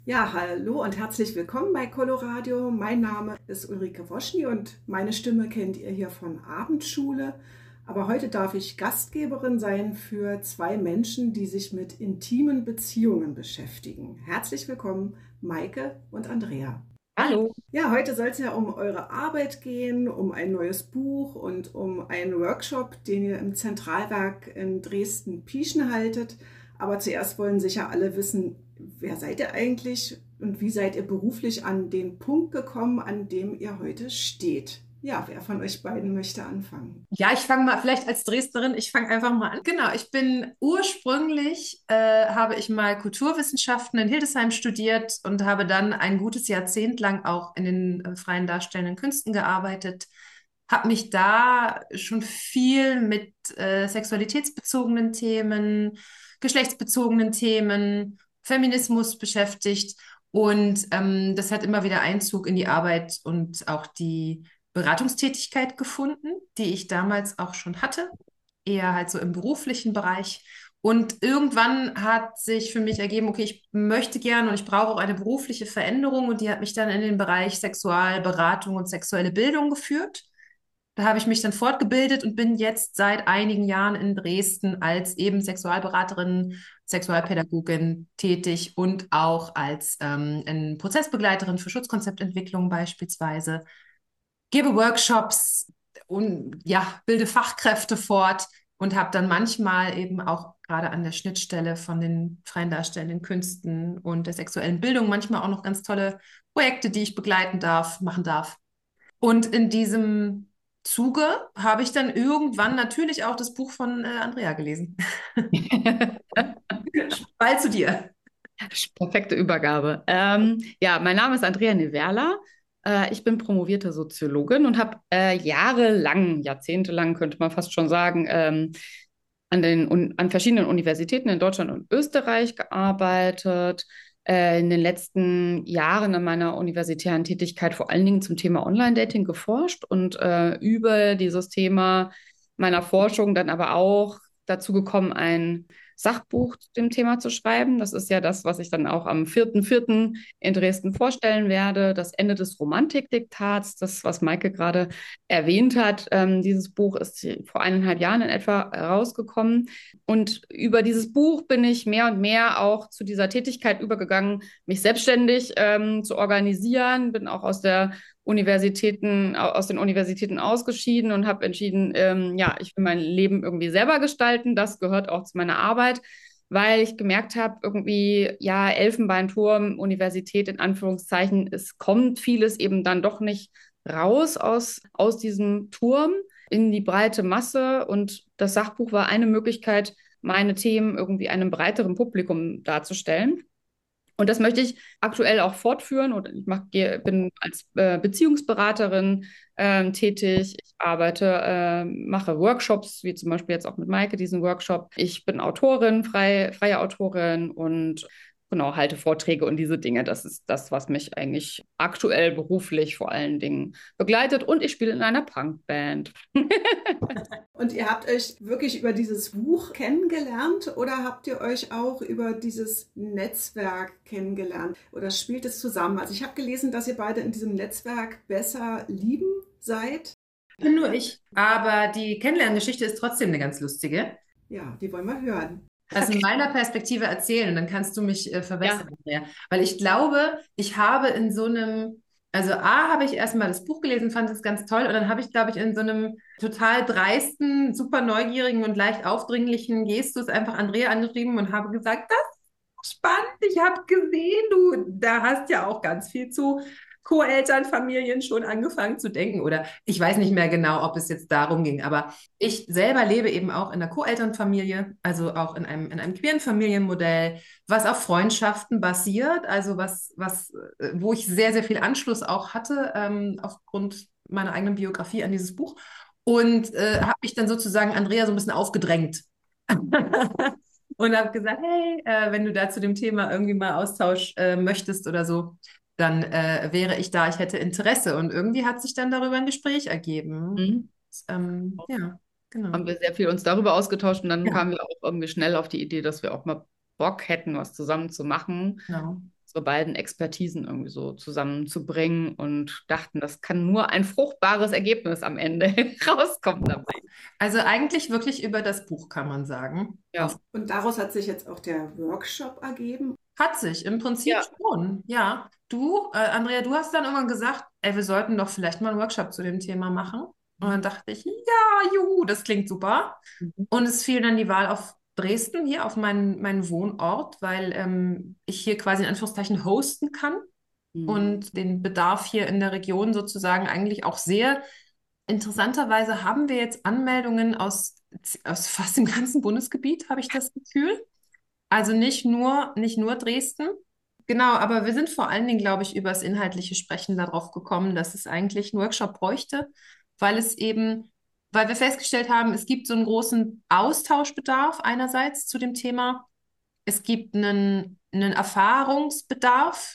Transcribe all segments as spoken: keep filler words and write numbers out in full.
Ja, hallo und herzlich willkommen bei Coloradio. Mein Name ist Ulrike Woschny und meine Stimme kennt ihr hier von Abendschule. Aber heute darf ich Gastgeberin sein für zwei Menschen, die sich mit intimen Beziehungen beschäftigen. Herzlich willkommen, Maike und Andrea. Hallo. Ja, heute soll es ja um eure Arbeit gehen, um ein neues Buch und um einen Workshop, den ihr im Zentralwerk in Dresden-Pieschen haltet. Aber zuerst wollen sicher alle wissen, wer seid ihr eigentlich und wie seid ihr beruflich an den Punkt gekommen, an dem ihr heute steht? Ja, wer von euch beiden möchte anfangen? Ja, ich fange mal, vielleicht als Dresdnerin, ich fange einfach mal an. Genau, ich bin ursprünglich, äh, habe ich mal Kulturwissenschaften in Hildesheim studiert und habe dann ein gutes Jahrzehnt lang auch in den äh, freien darstellenden Künsten gearbeitet. Habe mich da schon viel mit äh, sexualitätsbezogenen Themen, geschlechtsbezogenen Themen, Feminismus beschäftigt. Und ähm, das hat immer wieder Einzug in die Arbeit und auch die Beratungstätigkeit gefunden, die ich damals auch schon hatte, eher halt so im beruflichen Bereich. Und irgendwann hat sich für mich ergeben, okay, ich möchte gerne und ich brauche auch eine berufliche Veränderung und die hat mich dann in den Bereich Sexualberatung und sexuelle Bildung geführt. Da habe ich mich dann fortgebildet und bin jetzt seit einigen Jahren in Dresden als eben Sexualberaterin, Sexualpädagogin tätig und auch als ähm, ein Prozessbegleiterin für Schutzkonzeptentwicklung beispielsweise, gebe Workshops und ja, bilde Fachkräfte fort und habe dann manchmal eben auch gerade an der Schnittstelle von den freien darstellenden Künsten und der sexuellen Bildung manchmal auch noch ganz tolle Projekte, die ich begleiten darf, machen darf. Und in diesem Zuge habe ich dann irgendwann natürlich auch das Buch von äh, Andrea gelesen. Bald zu dir. Perfekte Übergabe. Ähm, ja, mein Name ist Andrea Neverla. Äh, ich bin promovierte Soziologin und habe äh, jahrelang, jahrzehntelang könnte man fast schon sagen, ähm, an den, un, an verschiedenen Universitäten in Deutschland und Österreich gearbeitet. Äh, in den letzten Jahren an meiner universitären Tätigkeit vor allen Dingen zum Thema Online-Dating geforscht und äh, über dieses Thema meiner Forschung dann aber auch dazu gekommen, ein Sachbuch zu dem Thema zu schreiben. Das ist ja das, was ich dann auch am vierten vierten in Dresden vorstellen werde. Das Ende des Romantikdiktats, das, was Maike gerade erwähnt hat. Ähm, dieses Buch ist vor eineinhalb Jahren in etwa rausgekommen. Und über dieses Buch bin ich mehr und mehr auch zu dieser Tätigkeit übergegangen, mich selbstständig ähm, zu organisieren. Bin auch aus der Universitäten, aus den Universitäten ausgeschieden und habe entschieden, ähm, ja, ich will mein Leben irgendwie selber gestalten. Das gehört auch zu meiner Arbeit, weil ich gemerkt habe, irgendwie, ja, Elfenbeinturm, Universität in Anführungszeichen, es kommt vieles eben dann doch nicht raus aus, aus diesem Turm in die breite Masse. Und das Sachbuch war eine Möglichkeit, meine Themen irgendwie einem breiteren Publikum darzustellen. Und das möchte ich aktuell auch fortführen. Und ich mach, bin als äh, Beziehungsberaterin ähm, tätig. Ich arbeite, äh, mache Workshops, wie zum Beispiel jetzt auch mit Maike diesen Workshop. Ich bin Autorin, frei, freie Autorin und genau, halte Vorträge und diese Dinge. Das ist das, was mich eigentlich aktuell beruflich vor allen Dingen begleitet. Und ich spiele in einer Punkband. Und ihr habt euch wirklich über dieses Buch kennengelernt oder habt ihr euch auch über dieses Netzwerk kennengelernt? Oder spielt es zusammen? Also ich habe gelesen, dass ihr beide in diesem Netzwerk besser lieben seid. Bin nur ich. Aber die Kennenlerngeschichte ist trotzdem eine ganz lustige. Ja, die wollen wir hören. Also in meiner Perspektive erzählen und dann kannst du mich äh, Ja, verbessern. Andrea. Weil ich glaube, ich habe in so einem, also A, habe ich erstmal das Buch gelesen, fand es ganz toll und dann habe ich, glaube ich, in so einem total dreisten, super neugierigen und leicht aufdringlichen Gestus einfach Andrea angeschrieben und habe gesagt, das ist spannend, ich habe gesehen, du, da hast ja auch ganz viel zu Co-Elternfamilien schon angefangen zu denken oder ich weiß nicht mehr genau, ob es jetzt darum ging, aber ich selber lebe eben auch in einer Co-Elternfamilie, also auch in einem, in einem queeren Familienmodell, was auf Freundschaften basiert, also was, was, äh, wo ich sehr, sehr viel Anschluss auch hatte, ähm, aufgrund meiner eigenen Biografie an dieses Buch. Und äh, habe mich dann sozusagen Andrea so ein bisschen aufgedrängt. Und habe gesagt, hey, äh, wenn du da zu dem Thema irgendwie mal Austausch äh, möchtest oder so, dann äh, wäre ich da, ich hätte Interesse. Und irgendwie hat sich dann darüber ein Gespräch ergeben. mhm. Ähm, ja, genau. Haben wir sehr viel uns darüber ausgetauscht und dann Ja, kamen wir auch irgendwie schnell auf die Idee, dass wir auch mal Bock hätten, was zusammen zu machen. genau. unsere beiden Expertisen irgendwie so zusammenzubringen und dachten, das kann nur ein fruchtbares Ergebnis am Ende rauskommen dabei. Also eigentlich wirklich über das Buch, kann man sagen. Ja. Und daraus hat sich jetzt auch der Workshop ergeben. Hat sich im Prinzip Ja. schon, ja. Du, äh, Andrea, du hast dann irgendwann gesagt, ey, wir sollten doch vielleicht mal einen Workshop zu dem Thema machen. Und dann dachte ich, ja, juhu, das klingt super. Mhm. Und es fiel dann die Wahl auf Dresden, hier auf meinen, meinen Wohnort, weil ähm, ich hier quasi in Anführungszeichen hosten kann Mhm. und den Bedarf hier in der Region sozusagen eigentlich auch sehe. Interessanterweise haben wir jetzt Anmeldungen aus, aus fast dem ganzen Bundesgebiet, habe ich das Gefühl. Also nicht nur, nicht nur Dresden. Genau, aber wir sind vor allen Dingen, glaube ich, über das inhaltliche Sprechen darauf gekommen, dass es eigentlich einen Workshop bräuchte, weil es eben, weil wir festgestellt haben, es gibt so einen großen Austauschbedarf einerseits zu dem Thema. Es gibt einen, einen Erfahrungsbedarf,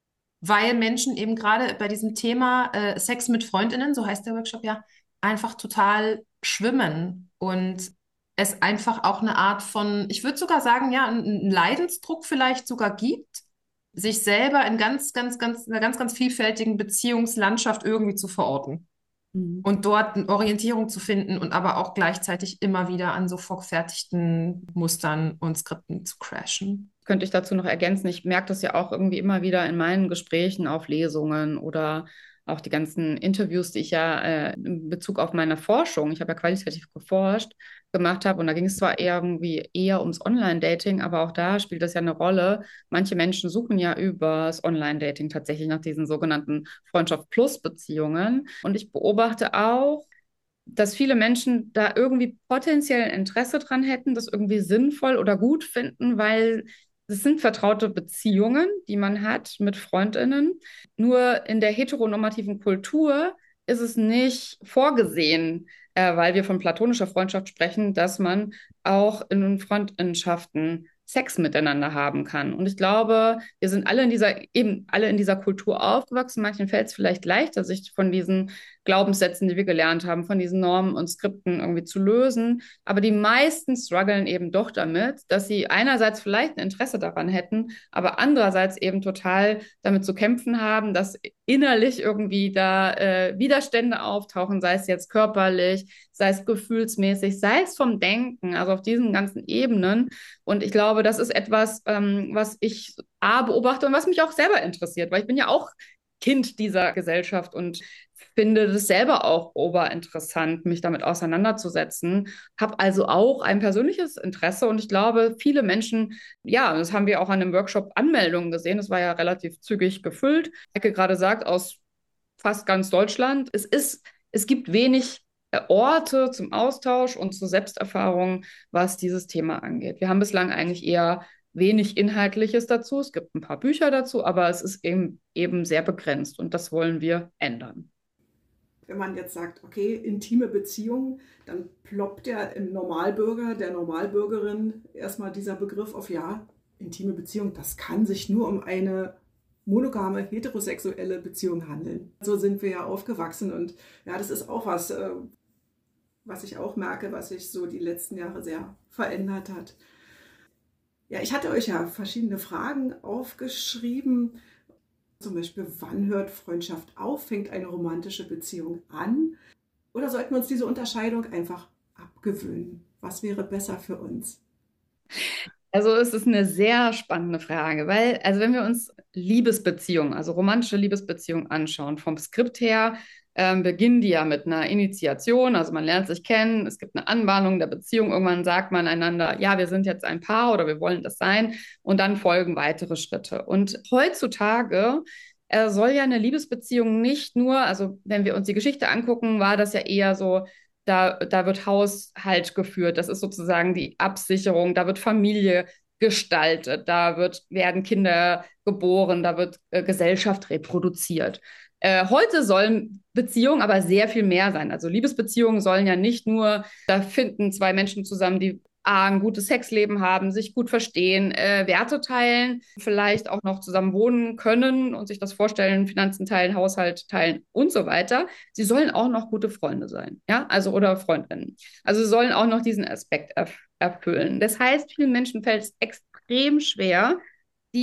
weil Menschen eben gerade bei diesem Thema äh, Sex mit Freundinnen, so heißt der Workshop ja, einfach total schwimmen und es einfach auch eine Art von, ich würde sogar sagen, ja, einen Leidensdruck vielleicht sogar gibt, sich selber in ganz, ganz, ganz, einer ganz, ganz vielfältigen Beziehungslandschaft irgendwie zu verorten Mhm. und dort eine Orientierung zu finden und aber auch gleichzeitig immer wieder an so vorgefertigten Mustern und Skripten zu crashen. Könnte ich dazu noch ergänzen, ich merke das ja auch irgendwie immer wieder in meinen Gesprächen auf Lesungen oder auch die ganzen Interviews, die ich ja äh, in Bezug auf meine Forschung, ich habe ja qualitativ geforscht, gemacht habe. Und da ging es zwar eher irgendwie eher ums Online-Dating, aber auch da spielt das ja eine Rolle. Manche Menschen suchen ja über das Online-Dating tatsächlich nach diesen sogenannten Freundschaft-Plus-Beziehungen. Und ich beobachte auch, dass viele Menschen da irgendwie potenziell Interesse dran hätten, das irgendwie sinnvoll oder gut finden, weil es sind vertraute Beziehungen, die man hat mit Freundinnen. Nur in der heteronormativen Kultur ist es nicht vorgesehen, äh, weil wir von platonischer Freundschaft sprechen, dass man auch in Freundschaften Sex miteinander haben kann. Und ich glaube, wir sind alle in dieser, eben alle in dieser Kultur aufgewachsen. Manchen fällt es vielleicht leichter, sich von diesen Glaubenssätzen, die wir gelernt haben, von diesen Normen und Skripten irgendwie zu lösen. Aber die meisten strugglen eben doch damit, dass sie einerseits vielleicht ein Interesse daran hätten, aber andererseits eben total damit zu kämpfen haben, dass innerlich irgendwie da äh, Widerstände auftauchen, sei es jetzt körperlich, sei es gefühlsmäßig, sei es vom Denken, also auf diesen ganzen Ebenen. Und ich glaube, das ist etwas, ähm, was ich A, beobachte und was mich auch selber interessiert, weil ich bin ja auch Kind dieser Gesellschaft und finde das selber auch oberinteressant, mich damit auseinanderzusetzen. Habe also auch ein persönliches Interesse und ich glaube, viele Menschen, ja, das haben wir auch an dem Workshop Anmeldungen gesehen, das war ja relativ zügig gefüllt. Ecke gerade sagt, aus fast ganz Deutschland. Es ist, es gibt wenig Orte zum Austausch und zur Selbsterfahrung, was dieses Thema angeht. Wir haben bislang eigentlich eher wenig Inhaltliches dazu. Es gibt ein paar Bücher dazu, aber es ist eben, eben sehr begrenzt und das wollen wir ändern. Wenn man jetzt sagt, okay, intime Beziehungen, dann ploppt ja im Normalbürger, der Normalbürgerin erstmal dieser Begriff auf, ja, intime Beziehung, das kann sich nur um eine monogame, heterosexuelle Beziehung handeln. So sind wir ja aufgewachsen und ja, das ist auch was, äh, was ich auch merke, was sich so die letzten Jahre sehr verändert hat. Ja, ich hatte euch ja verschiedene Fragen aufgeschrieben. Zum Beispiel, wann hört Freundschaft auf? Fängt eine romantische Beziehung an? Oder sollten wir uns diese Unterscheidung einfach abgewöhnen? Was wäre besser für uns? Also es ist eine sehr spannende Frage, weil, also wenn wir uns Liebesbeziehungen, also romantische Liebesbeziehungen anschauen, vom Skript her ähm, beginnen die ja mit einer Initiation, also man lernt sich kennen, es gibt eine Anbahnung der Beziehung, irgendwann sagt man einander, ja, wir sind jetzt ein Paar oder wir wollen das sein und dann folgen weitere Schritte. Und heutzutage äh, soll ja eine Liebesbeziehung nicht nur, also wenn wir uns die Geschichte angucken, war das ja eher so, da, da wird Haushalt geführt, das ist sozusagen die Absicherung, da wird Familie gestaltet, da wird, werden Kinder geboren, da wird äh, Gesellschaft reproduziert. Äh, heute sollen Beziehungen aber sehr viel mehr sein. Also Liebesbeziehungen sollen ja nicht nur, da finden zwei Menschen zusammen, die A, ein gutes Sexleben haben, sich gut verstehen, äh, Werte teilen, vielleicht auch noch zusammen wohnen können und sich das vorstellen, Finanzen teilen, Haushalt teilen und so weiter. Sie sollen auch noch gute Freunde sein, ja, also oder Freundinnen. Also sie sollen auch noch diesen Aspekt erf erfüllen. Das heißt, vielen Menschen fällt es extrem schwer, die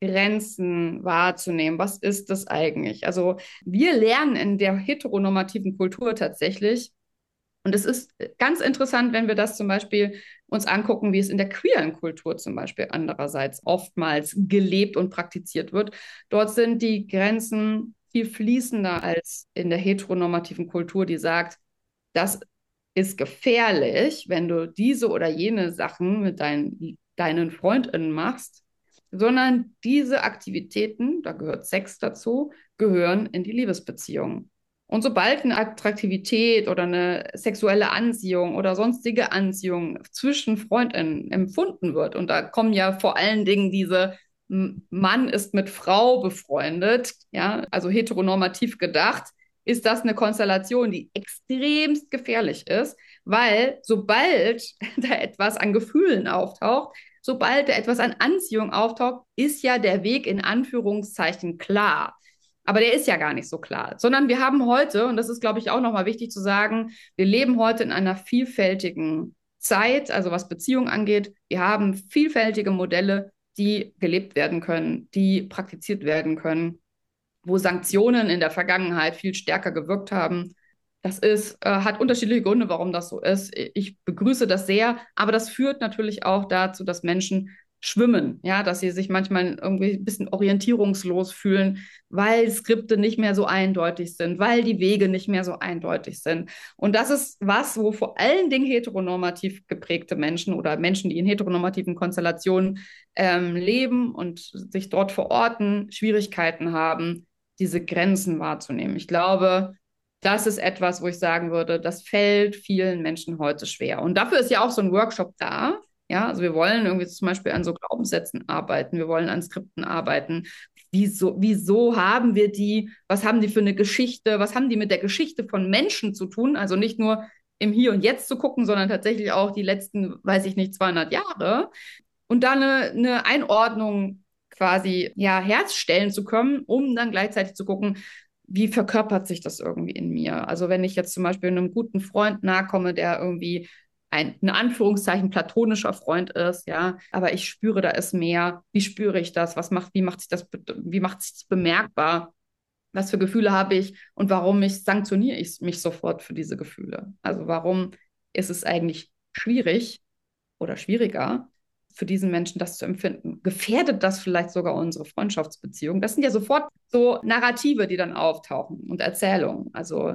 Grenzen wahrzunehmen. Was ist das eigentlich? Also wir lernen in der heteronormativen Kultur tatsächlich, und es ist ganz interessant, wenn wir das zum Beispiel uns angucken, wie es in der queeren Kultur zum Beispiel andererseits oftmals gelebt und praktiziert wird. Dort sind die Grenzen viel fließender als in der heteronormativen Kultur, die sagt, das ist gefährlich, wenn du diese oder jene Sachen mit deinen, deinen FreundInnen machst, sondern diese Aktivitäten, da gehört Sex dazu, gehören in die Liebesbeziehung. Und sobald eine Attraktivität oder eine sexuelle Anziehung oder sonstige Anziehung zwischen FreundInnen empfunden wird, und da kommen ja vor allen Dingen diese Mann ist mit Frau befreundet, ja, also heteronormativ gedacht, ist das eine Konstellation, die extremst gefährlich ist, weil sobald da etwas an Gefühlen auftaucht, sobald da etwas an Anziehung auftaucht, ist ja der Weg in Anführungszeichen klar. Aber der ist ja gar nicht so klar, sondern wir haben heute, und das ist, glaube ich, auch nochmal wichtig zu sagen, wir leben heute in einer vielfältigen Zeit, also was Beziehungen angeht. Wir haben vielfältige Modelle, die gelebt werden können, die praktiziert werden können, wo Sanktionen in der Vergangenheit viel stärker gewirkt haben. Das ist, äh, hat unterschiedliche Gründe, warum das so ist. Ich begrüße das sehr, aber das führt natürlich auch dazu, dass Menschen schwimmen, ja, dass sie sich manchmal irgendwie ein bisschen orientierungslos fühlen, weil Skripte nicht mehr so eindeutig sind, weil die Wege nicht mehr so eindeutig sind. Und das ist was, wo vor allen Dingen heteronormativ geprägte Menschen oder Menschen, die in heteronormativen Konstellationen ähm, leben und sich dort verorten, Schwierigkeiten haben, diese Grenzen wahrzunehmen. Ich glaube, das ist etwas, wo ich sagen würde, das fällt vielen Menschen heute schwer. Und dafür ist ja auch so ein Workshop da. Ja, also wir wollen irgendwie zum Beispiel an so Glaubenssätzen arbeiten, wir wollen an Skripten arbeiten. Wieso, wieso haben wir die? Was haben die für eine Geschichte? Was haben die mit der Geschichte von Menschen zu tun? Also nicht nur im Hier und Jetzt zu gucken, sondern tatsächlich auch die letzten, weiß ich nicht, zweihundert Jahre. Und da eine, eine Einordnung quasi ja, herstellen zu können, um dann gleichzeitig zu gucken, wie verkörpert sich das irgendwie in mir? Also wenn ich jetzt zum Beispiel einem guten Freund nahe komme, der irgendwie ein, in Anführungszeichen, platonischer Freund ist, ja, aber ich spüre, da ist mehr. Wie spüre ich das? Was macht, wie macht sich das, wie macht sich das bemerkbar? Was für Gefühle habe ich und warum ich sanktioniere ich mich sofort für diese Gefühle? Also warum ist es eigentlich schwierig oder schwieriger für diesen Menschen, das zu empfinden? Gefährdet das vielleicht sogar unsere Freundschaftsbeziehung? Das sind ja sofort so Narrative, die dann auftauchen und Erzählungen. Also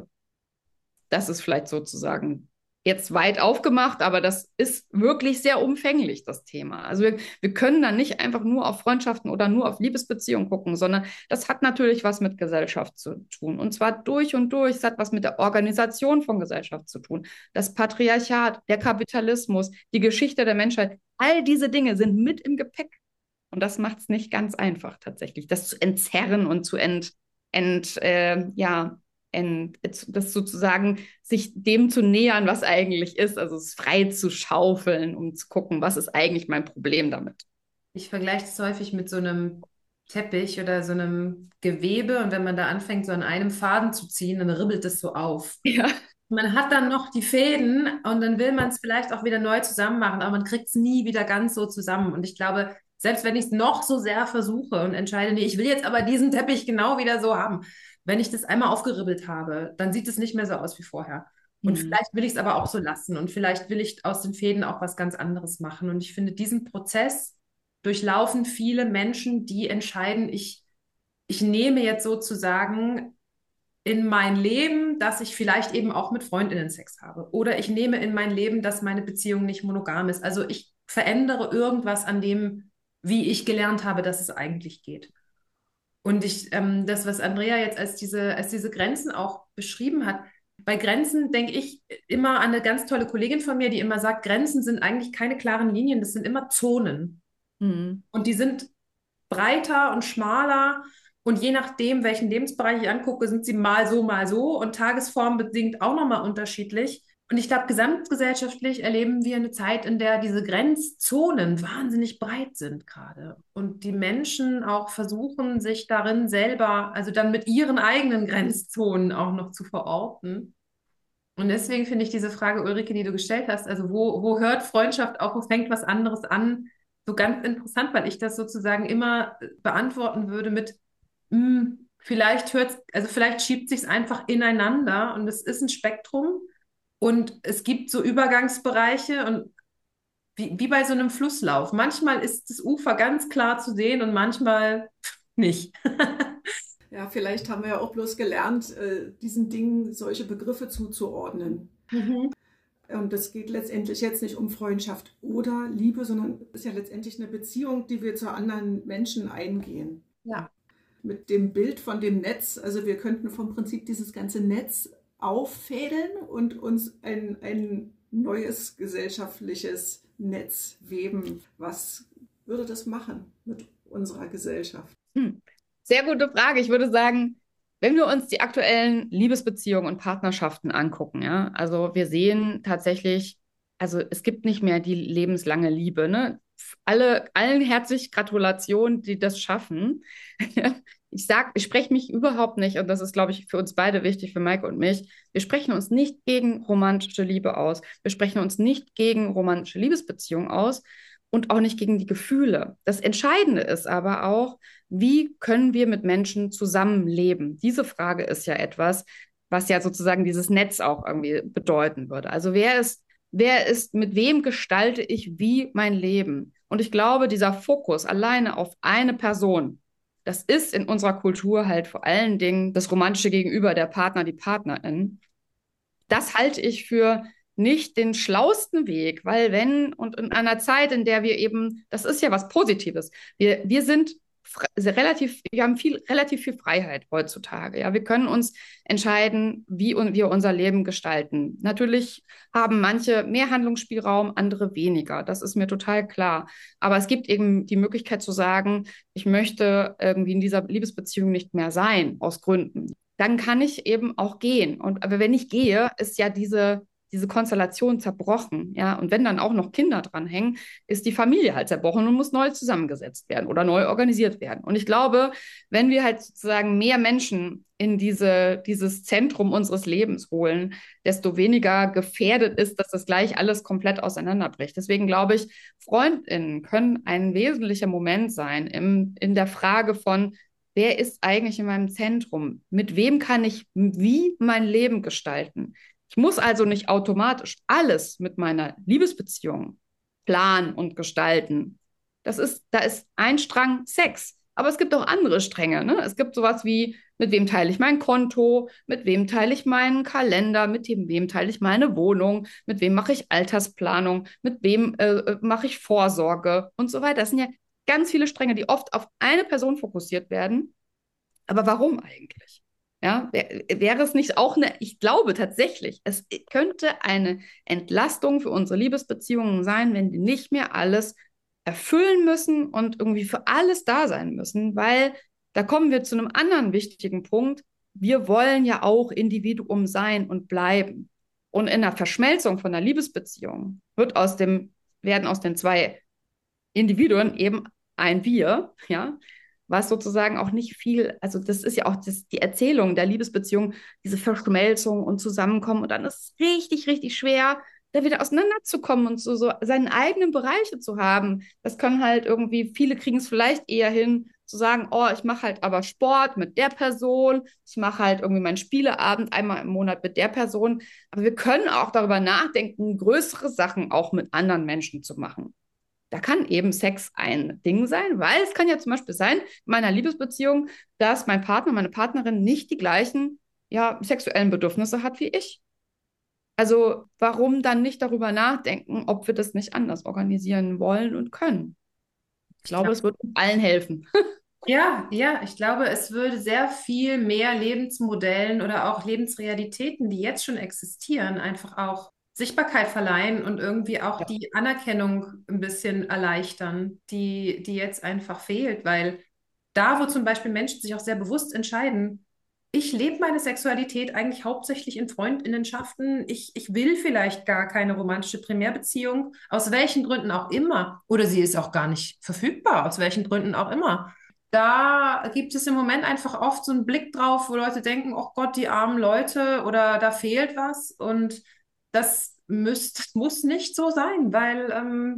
das ist vielleicht sozusagen jetzt weit aufgemacht, aber das ist wirklich sehr umfänglich, das Thema. Also wir, wir können dann nicht einfach nur auf Freundschaften oder nur auf Liebesbeziehungen gucken, sondern das hat natürlich was mit Gesellschaft zu tun. Und zwar durch und durch. Es hat was mit der Organisation von Gesellschaft zu tun. Das Patriarchat, der Kapitalismus, die Geschichte der Menschheit, all diese Dinge sind mit im Gepäck. Und das macht es nicht ganz einfach tatsächlich, das zu entzerren und zu ent, ent äh, ja, das sozusagen sich dem zu nähern, was eigentlich ist, also es frei zu schaufeln, um zu gucken, was ist eigentlich mein Problem damit. Ich vergleiche es häufig mit so einem Teppich oder so einem Gewebe und wenn man da anfängt, so an einem Faden zu ziehen, dann ribbelt es so auf. Ja. Man hat dann noch die Fäden und dann will man es vielleicht auch wieder neu zusammen machen, aber man kriegt es nie wieder ganz so zusammen. Und ich glaube, selbst wenn ich es noch so sehr versuche und entscheide, nee, ich will jetzt aber diesen Teppich genau wieder so haben, wenn ich das einmal aufgeribbelt habe, dann sieht es nicht mehr so aus wie vorher. Und mhm. vielleicht will ich es aber auch so lassen und vielleicht will ich aus den Fäden auch was ganz anderes machen. Und ich finde, diesen Prozess durchlaufen viele Menschen, die entscheiden, ich, ich nehme jetzt sozusagen in mein Leben, dass ich vielleicht eben auch mit Freundinnen Sex habe. Oder ich nehme in mein Leben, dass meine Beziehung nicht monogam ist. Also ich verändere irgendwas an dem, wie ich gelernt habe, dass es eigentlich geht. Und ich, ähm, das, was Andrea jetzt als diese, als diese Grenzen auch beschrieben hat, bei Grenzen denke ich immer an eine ganz tolle Kollegin von mir, die immer sagt, Grenzen sind eigentlich keine klaren Linien, das sind immer Zonen. Mhm. Und die sind breiter und schmaler. Und je nachdem, welchen Lebensbereich ich angucke, sind sie mal so, mal so und tagesformbedingt auch nochmal unterschiedlich. Und ich glaube, gesamtgesellschaftlich erleben wir eine Zeit, in der diese Grenzzonen wahnsinnig breit sind gerade. Und die Menschen auch versuchen, sich darin selber, also dann mit ihren eigenen Grenzzonen auch noch zu verorten. Und deswegen finde ich diese Frage, Ulrike, die du gestellt hast, also wo, wo hört Freundschaft auf, wo fängt was anderes an, so ganz interessant, weil ich das sozusagen immer beantworten würde mit, mh, vielleicht hört, also vielleicht schiebt sich es einfach ineinander und es ist ein Spektrum und es gibt so Übergangsbereiche und wie, wie bei so einem Flusslauf. Manchmal ist das Ufer ganz klar zu sehen und manchmal nicht. Ja, vielleicht haben wir ja auch bloß gelernt, äh, diesen Dingen solche Begriffe zuzuordnen. Mhm. Und das geht letztendlich jetzt nicht um Freundschaft oder Liebe, sondern ist ja letztendlich eine Beziehung, die wir zu anderen Menschen eingehen. Ja. Mit dem Bild von dem Netz, also wir könnten vom Prinzip dieses ganze Netz auffädeln und uns ein, ein neues gesellschaftliches Netz weben. Was würde das machen mit unserer Gesellschaft? Hm. Sehr gute Frage. Ich würde sagen, wenn wir uns die aktuellen Liebesbeziehungen und Partnerschaften angucken, ja, also wir sehen tatsächlich, also es gibt nicht mehr die lebenslange Liebe, ne? Alle, allen herzlich Gratulation, die das schaffen. Ich sag, ich spreche mich überhaupt nicht, und das ist, glaube ich, für uns beide wichtig, für Maike und mich. Wir sprechen uns nicht gegen romantische Liebe aus. Wir sprechen uns nicht gegen romantische Liebesbeziehungen aus und auch nicht gegen die Gefühle. Das Entscheidende ist aber auch, wie können wir mit Menschen zusammenleben? Diese Frage ist ja etwas, was ja sozusagen dieses Netz auch irgendwie bedeuten würde. Also wer ist, wer ist, mit wem gestalte ich wie mein Leben? Und ich glaube, dieser Fokus alleine auf eine Person, das ist in unserer Kultur halt vor allen Dingen das romantische Gegenüber, der Partner, die Partnerin. Das halte ich für nicht den schlausten Weg, weil wenn, und in einer Zeit, in der wir eben, das ist ja was Positives, wir, wir sind relativ, wir haben viel, relativ viel Freiheit heutzutage. Ja, wir können uns entscheiden, wie wir unser Leben gestalten. Natürlich haben manche mehr Handlungsspielraum, andere weniger. Das ist mir total klar. Aber es gibt eben die Möglichkeit zu sagen, ich möchte irgendwie in dieser Liebesbeziehung nicht mehr sein, aus Gründen. Dann kann ich eben auch gehen. Und aber wenn ich gehe, ist ja diese diese Konstellation zerbrochen, ja, und wenn dann auch noch Kinder dranhängen, ist die Familie halt zerbrochen und muss neu zusammengesetzt werden oder neu organisiert werden. Und ich glaube, wenn wir halt sozusagen mehr Menschen in diese, dieses Zentrum unseres Lebens holen, desto weniger gefährdet ist, dass das gleich alles komplett auseinanderbricht. Deswegen glaube ich, FreundInnen können ein wesentlicher Moment sein im, in der Frage von, wer ist eigentlich in meinem Zentrum? Mit wem kann ich wie mein Leben gestalten? Ich muss also nicht automatisch alles mit meiner Liebesbeziehung planen und gestalten. Das ist, da ist ein Strang Sex. Aber es gibt auch andere Stränge. Ne? Es gibt sowas wie, mit wem teile ich mein Konto, mit wem teile ich meinen Kalender, mit dem, wem teile ich meine Wohnung, mit wem mache ich Altersplanung, mit wem äh, mache ich Vorsorge und so weiter. Das sind ja ganz viele Stränge, die oft auf eine Person fokussiert werden. Aber warum eigentlich? Ja, wäre es nicht auch eine, ich glaube tatsächlich, es könnte eine Entlastung für unsere Liebesbeziehungen sein, wenn die nicht mehr alles erfüllen müssen und irgendwie für alles da sein müssen, weil da kommen wir zu einem anderen wichtigen Punkt. Wir wollen ja auch Individuum sein und bleiben. Und in der Verschmelzung von einer Liebesbeziehung wird aus dem, werden aus den zwei Individuen eben ein Wir, ja, was sozusagen auch nicht viel, also das ist ja auch das, die Erzählung der Liebesbeziehung, diese Verschmelzung und Zusammenkommen und dann ist es richtig, richtig schwer, da wieder auseinanderzukommen und so, so seinen eigenen Bereiche zu haben. Das können halt irgendwie, viele kriegen es vielleicht eher hin, zu sagen, oh, ich mache halt aber Sport mit der Person, ich mache halt irgendwie meinen Spieleabend einmal im Monat mit der Person, aber wir können auch darüber nachdenken, größere Sachen auch mit anderen Menschen zu machen. Da kann eben Sex ein Ding sein, weil es kann ja zum Beispiel sein, in meiner Liebesbeziehung, dass mein Partner, meine Partnerin nicht die gleichen, ja, sexuellen Bedürfnisse hat wie ich. Also warum dann nicht darüber nachdenken, ob wir das nicht anders organisieren wollen und können? Ich glaube, das wird uns allen helfen. Ja, ja, ich glaube, es würde sehr viel mehr Lebensmodellen oder auch Lebensrealitäten, die jetzt schon existieren, einfach auch Sichtbarkeit verleihen und irgendwie auch Ja. die Anerkennung ein bisschen erleichtern, die, die jetzt einfach fehlt, weil da, wo zum Beispiel Menschen sich auch sehr bewusst entscheiden, ich lebe meine Sexualität eigentlich hauptsächlich in Freundinnenschaften. Ich, ich will vielleicht gar keine romantische Primärbeziehung, aus welchen Gründen auch immer. Oder sie ist auch gar nicht verfügbar, aus welchen Gründen auch immer. Da gibt es im Moment einfach oft so einen Blick drauf, wo Leute denken, oh Gott, die armen Leute oder da fehlt was. Und das müsst, muss nicht so sein, weil ähm,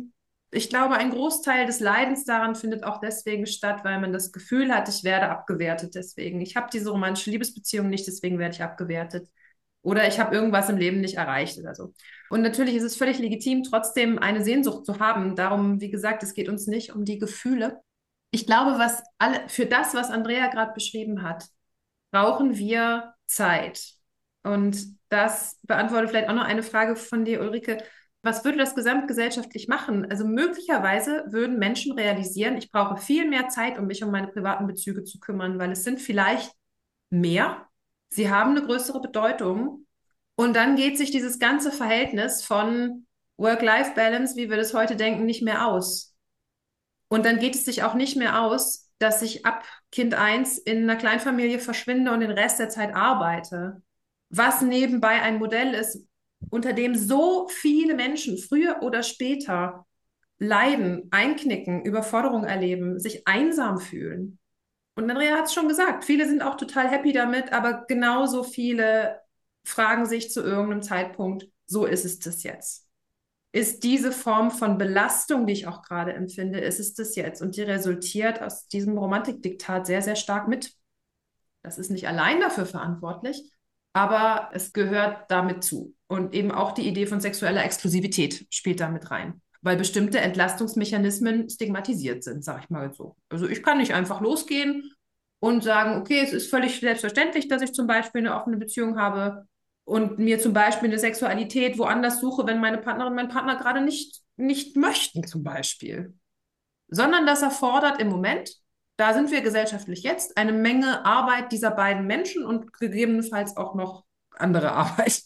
Ich glaube, ein Großteil des Leidens daran findet auch deswegen statt, weil man das Gefühl hat, ich werde abgewertet deswegen. Ich habe diese romantische Liebesbeziehung nicht, deswegen werde ich abgewertet. Oder ich habe irgendwas im Leben nicht erreicht oder so. Und natürlich ist es völlig legitim, trotzdem eine Sehnsucht zu haben. Darum, wie gesagt, es geht uns nicht um die Gefühle. Ich glaube, was alle, für das, was Andrea gerade beschrieben hat, brauchen wir Zeit. Und das beantwortet vielleicht auch noch eine Frage von dir, Ulrike. Was würde das gesamtgesellschaftlich machen? Also möglicherweise würden Menschen realisieren, ich brauche viel mehr Zeit, um mich um meine privaten Bezüge zu kümmern, weil es sind vielleicht mehr, sie haben eine größere Bedeutung. Und dann geht sich dieses ganze Verhältnis von Work-Life-Balance, wie wir das heute denken, nicht mehr aus. Und dann geht es sich auch nicht mehr aus, dass ich ab Kind eins in einer Kleinfamilie verschwinde und den Rest der Zeit arbeite. Was nebenbei ein Modell ist, unter dem so viele Menschen früher oder später leiden, einknicken, Überforderung erleben, sich einsam fühlen. Und Andrea hat es schon gesagt, viele sind auch total happy damit, aber genauso viele fragen sich zu irgendeinem Zeitpunkt, so ist es das jetzt. Ist diese Form von Belastung, die ich auch gerade empfinde, ist es das jetzt? Und die resultiert aus diesem Romantikdiktat sehr, sehr stark mit. Das ist nicht allein dafür verantwortlich, aber es gehört damit zu. Und eben auch die Idee von sexueller Exklusivität spielt damit rein, weil bestimmte Entlastungsmechanismen stigmatisiert sind, sage ich mal so. Also ich kann nicht einfach losgehen und sagen, okay, es ist völlig selbstverständlich, dass ich zum Beispiel eine offene Beziehung habe und mir zum Beispiel eine Sexualität woanders suche, wenn meine Partnerin, mein Partner gerade nicht, nicht möchten zum Beispiel. Sondern das erfordert im Moment, da sind wir gesellschaftlich jetzt, eine Menge Arbeit dieser beiden Menschen und gegebenenfalls auch noch andere Arbeit.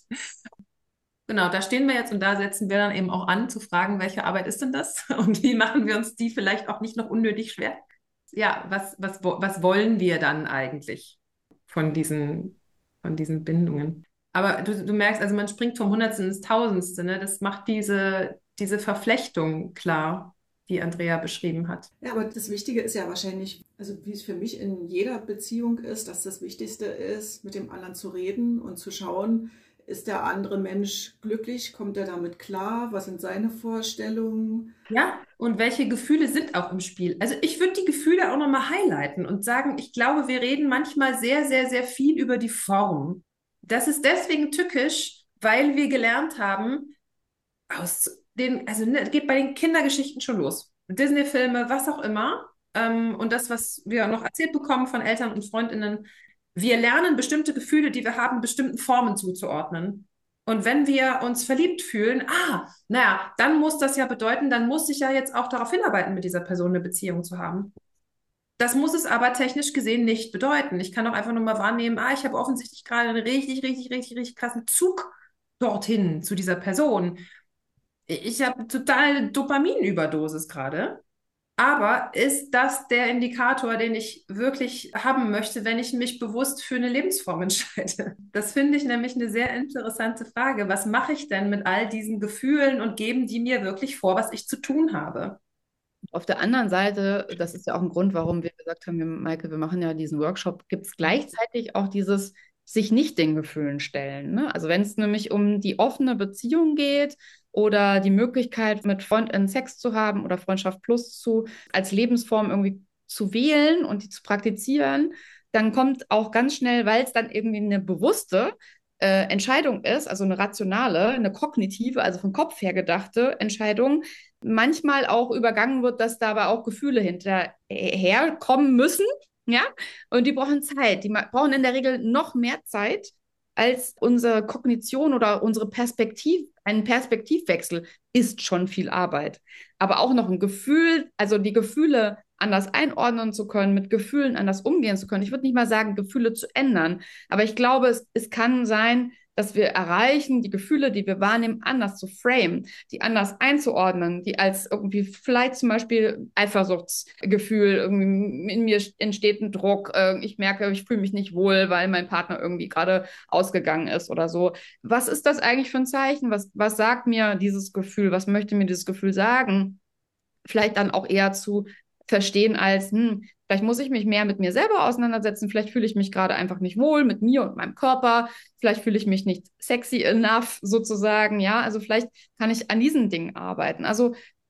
Genau, da stehen wir jetzt und da setzen wir dann eben auch an, zu fragen, welche Arbeit ist denn das und wie machen wir uns die vielleicht auch nicht noch unnötig schwer? Ja, was, was, was wollen wir dann eigentlich von diesen, von diesen Bindungen? Aber du, du merkst, also man springt vom Hundertsten ins Tausendste, ne? Das macht diese, diese Verflechtung klar, die Andrea beschrieben hat. Ja, aber das Wichtige ist ja wahrscheinlich, also wie es für mich in jeder Beziehung ist, dass das Wichtigste ist, mit dem anderen zu reden und zu schauen, ist der andere Mensch glücklich, kommt er damit klar, was sind seine Vorstellungen? Ja, und welche Gefühle sind auch im Spiel? Also ich würde die Gefühle auch nochmal highlighten und sagen, ich glaube, wir reden manchmal sehr, sehr, sehr viel über die Form. Das ist deswegen tückisch, weil wir gelernt haben, aus den, also ne, geht bei den Kindergeschichten schon los. Disney-Filme, was auch immer. Ähm, und das, was wir noch erzählt bekommen von Eltern und FreundInnen, wir lernen bestimmte Gefühle, die wir haben, bestimmten Formen zuzuordnen. Und wenn wir uns verliebt fühlen, ah, naja, dann muss das ja bedeuten, dann muss ich ja jetzt auch darauf hinarbeiten, mit dieser Person eine Beziehung zu haben. Das muss es aber technisch gesehen nicht bedeuten. Ich kann auch einfach nur mal wahrnehmen, ah, ich habe offensichtlich gerade einen richtig, richtig, richtig, richtig krassen Zug dorthin zu dieser Person. Ich habe total Dopaminüberdosis gerade. Aber ist das der Indikator, den ich wirklich haben möchte, wenn ich mich bewusst für eine Lebensform entscheide? Das finde ich nämlich eine sehr interessante Frage. Was mache ich denn mit all diesen Gefühlen und geben die mir wirklich vor, was ich zu tun habe? Auf der anderen Seite, das ist ja auch ein Grund, warum wir gesagt haben, wir, Maike, wir machen ja diesen Workshop, gibt es gleichzeitig auch dieses sich nicht den Gefühlen stellen. Ne? Also wenn es nämlich um die offene Beziehung geht oder die Möglichkeit, mit FreundInnen Sex zu haben oder Freundschaft Plus zu als Lebensform irgendwie zu wählen und die zu praktizieren, dann kommt auch ganz schnell, weil es dann irgendwie eine bewusste äh, Entscheidung ist, also eine rationale, eine kognitive, also vom Kopf her gedachte Entscheidung, manchmal auch übergangen wird, dass da aber auch Gefühle hinterherkommen müssen, ja, und die brauchen Zeit. Die brauchen in der Regel noch mehr Zeit als unsere Kognition oder unsere Perspektiv. Ein Perspektivwechsel ist schon viel Arbeit. Aber auch noch ein Gefühl, also die Gefühle anders einordnen zu können, mit Gefühlen anders umgehen zu können. Ich würde nicht mal sagen, Gefühle zu ändern, aber ich glaube, es, es kann sein, dass wir erreichen, die Gefühle, die wir wahrnehmen, anders zu framen, die anders einzuordnen, die als irgendwie vielleicht zum Beispiel Eifersuchtsgefühl, irgendwie in mir entsteht ein Druck, äh, ich merke, ich fühle mich nicht wohl, weil mein Partner irgendwie gerade ausgegangen ist oder so. Was ist das eigentlich für ein Zeichen? Was, was sagt mir dieses Gefühl? Was möchte mir dieses Gefühl sagen? Vielleicht dann auch eher zu verstehen als, hm, vielleicht muss ich mich mehr mit mir selber auseinandersetzen, vielleicht fühle ich mich gerade einfach nicht wohl mit mir und meinem Körper, vielleicht fühle ich mich nicht sexy enough sozusagen, ja, also vielleicht kann ich an diesen Dingen arbeiten. Also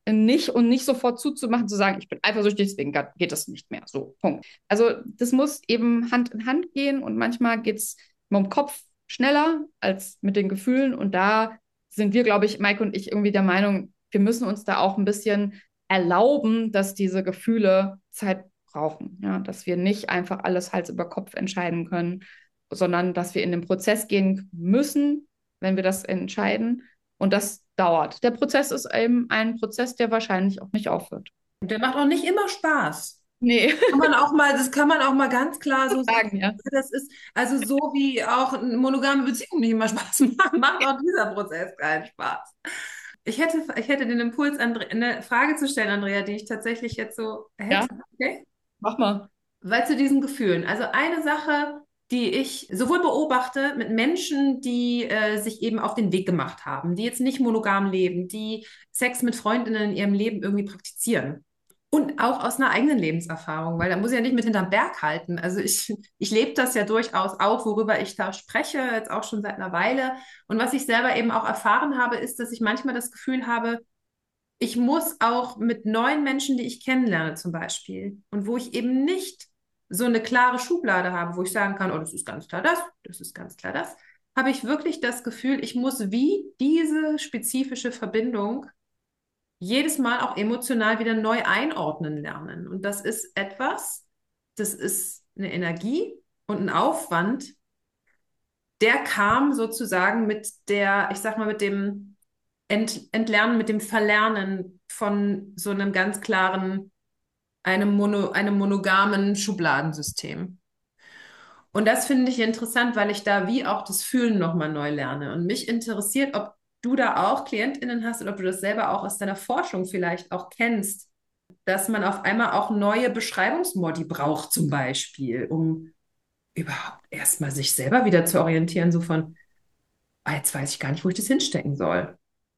nicht und nicht sofort zuzumachen, zu sagen, ich bin eifersüchtig, deswegen geht das nicht mehr. So, Punkt. Also das muss eben Hand in Hand gehen und manchmal geht es mit dem Kopf schneller als mit den Gefühlen und da sind wir, glaube ich, Maike und ich irgendwie der Meinung, wir müssen uns da auch ein bisschen erlauben, dass diese Gefühle Zeit brauchen. Ja, dass wir nicht einfach alles Hals über Kopf entscheiden können, sondern dass wir in den Prozess gehen müssen, wenn wir das entscheiden. Und das dauert. Der Prozess ist eben ein Prozess, der wahrscheinlich auch nicht aufhört. Und der macht auch nicht immer Spaß. Nee. Kann man auch mal, das kann man auch mal ganz klar so sagen. sagen, ja. Das ist also so wie auch eine monogame Beziehung nicht immer Spaß macht, macht auch dieser Prozess keinen Spaß. Ich hätte, ich hätte den Impuls, Andre, eine Frage zu stellen, Andrea, die ich tatsächlich jetzt so hätte. Ja, Okay? mach mal. Weil zu diesen Gefühlen. Also eine Sache, die ich sowohl beobachte mit Menschen, die äh, sich eben auf den Weg gemacht haben, die jetzt nicht monogam leben, die Sex mit Freundinnen in ihrem Leben irgendwie praktizieren. Und auch aus einer eigenen Lebenserfahrung, weil da muss ich ja nicht mit hinterm Berg halten. Also ich, ich lebe das ja durchaus auch, worüber ich da spreche, jetzt auch schon seit einer Weile. Und was ich selber eben auch erfahren habe, ist, dass ich manchmal das Gefühl habe, ich muss auch mit neuen Menschen, die ich kennenlerne zum Beispiel, und wo ich eben nicht so eine klare Schublade habe, wo ich sagen kann, oh, das ist ganz klar das, das ist ganz klar das, habe ich wirklich das Gefühl, ich muss wie diese spezifische Verbindung jedes Mal auch emotional wieder neu einordnen lernen. Und das ist etwas, das ist eine Energie und ein Aufwand, der kam sozusagen mit der, ich sag mal, mit dem Ent Entlernen, mit dem Verlernen von so einem ganz klaren, einem, Mono, einem monogamen Schubladensystem. Und das finde ich interessant, weil ich da wie auch das Fühlen nochmal neu lerne. Und mich interessiert, ob du da auch KlientInnen hast und ob du das selber auch aus deiner Forschung vielleicht auch kennst, dass man auf einmal auch neue Beschreibungsmodi braucht, zum Beispiel, um überhaupt erstmal sich selber wieder zu orientieren, so von, ah, jetzt weiß ich gar nicht, wo ich das hinstecken soll.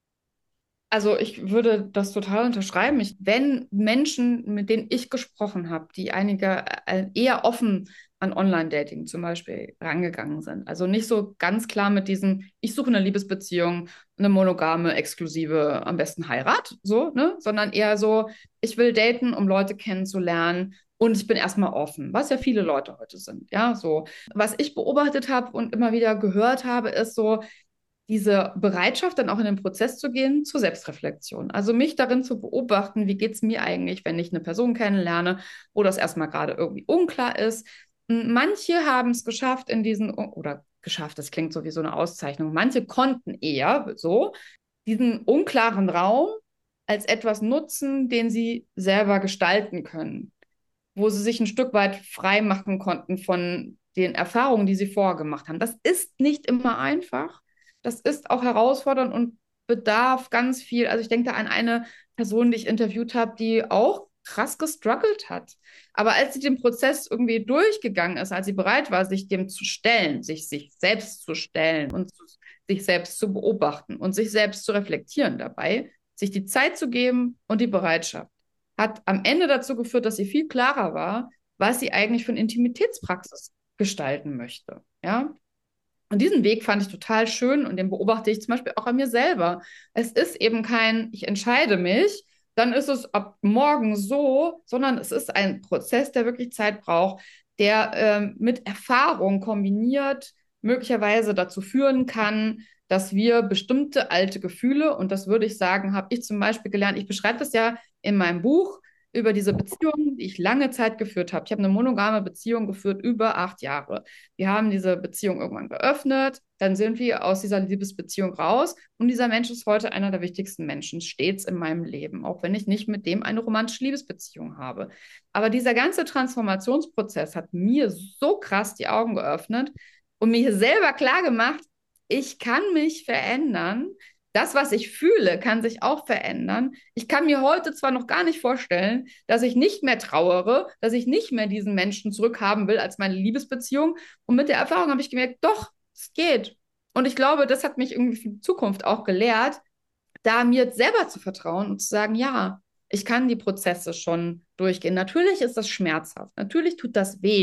Also ich würde das total unterschreiben. Ich, wenn Menschen, mit denen ich gesprochen habe, die einige äh, eher offen an Online-Dating zum Beispiel rangegangen sind, also nicht so ganz klar mit diesem, ich suche eine Liebesbeziehung, eine monogame, exklusive, am besten Heirat, so, ne, sondern eher so, ich will daten, um Leute kennenzulernen und ich bin erstmal offen, was ja viele Leute heute sind, ja, so. Was ich beobachtet habe und immer wieder gehört habe, ist so, diese Bereitschaft, dann auch in den Prozess zu gehen, zur Selbstreflexion. Also mich darin zu beobachten, wie geht es mir eigentlich, wenn ich eine Person kennenlerne, wo das erstmal gerade irgendwie unklar ist. Manche haben es geschafft in diesen, oder geschafft, das klingt so wie so eine Auszeichnung, manche konnten eher so diesen unklaren Raum als etwas nutzen, den sie selber gestalten können, wo sie sich ein Stück weit frei machen konnten von den Erfahrungen, die sie vorher gemacht haben. Das ist nicht immer einfach. Das ist auch herausfordernd und bedarf ganz viel. Also ich denke da an eine Person, die ich interviewt habe, die auch krass gestruggelt hat. Aber als sie den Prozess irgendwie durchgegangen ist, als sie bereit war, sich dem zu stellen, sich sich selbst zu stellen und zu, sich selbst zu beobachten und sich selbst zu reflektieren dabei, sich die Zeit zu geben und die Bereitschaft, hat am Ende dazu geführt, dass sie viel klarer war, was sie eigentlich für eine Intimitätspraxis gestalten möchte. Ja? Und diesen Weg fand ich total schön und den beobachte ich zum Beispiel auch an mir selber. Es ist eben kein, ich entscheide mich, dann ist es ab morgen so, sondern es ist ein Prozess, der wirklich Zeit braucht, der ähm, mit Erfahrung kombiniert möglicherweise dazu führen kann, dass wir bestimmte alte Gefühle, und das würde ich sagen, habe ich zum Beispiel gelernt, ich beschreibe das ja in meinem Buch, über diese Beziehung, die ich lange Zeit geführt habe. Ich habe eine monogame Beziehung geführt, über acht Jahre. Wir haben diese Beziehung irgendwann geöffnet, dann sind wir aus dieser Liebesbeziehung raus und dieser Mensch ist heute einer der wichtigsten Menschen stets in meinem Leben, auch wenn ich nicht mit dem eine romantische Liebesbeziehung habe. Aber dieser ganze Transformationsprozess hat mir so krass die Augen geöffnet und mir selber klar gemacht, ich kann mich verändern. Das, was ich fühle, kann sich auch verändern. Ich kann mir heute zwar noch gar nicht vorstellen, dass ich nicht mehr trauere, dass ich nicht mehr diesen Menschen zurückhaben will als meine Liebesbeziehung. Und mit der Erfahrung habe ich gemerkt, doch, es geht. Und ich glaube, das hat mich irgendwie für die Zukunft auch gelehrt, da mir selber zu vertrauen und zu sagen, ja, ich kann die Prozesse schon durchgehen. Natürlich ist das schmerzhaft. Natürlich tut das weh,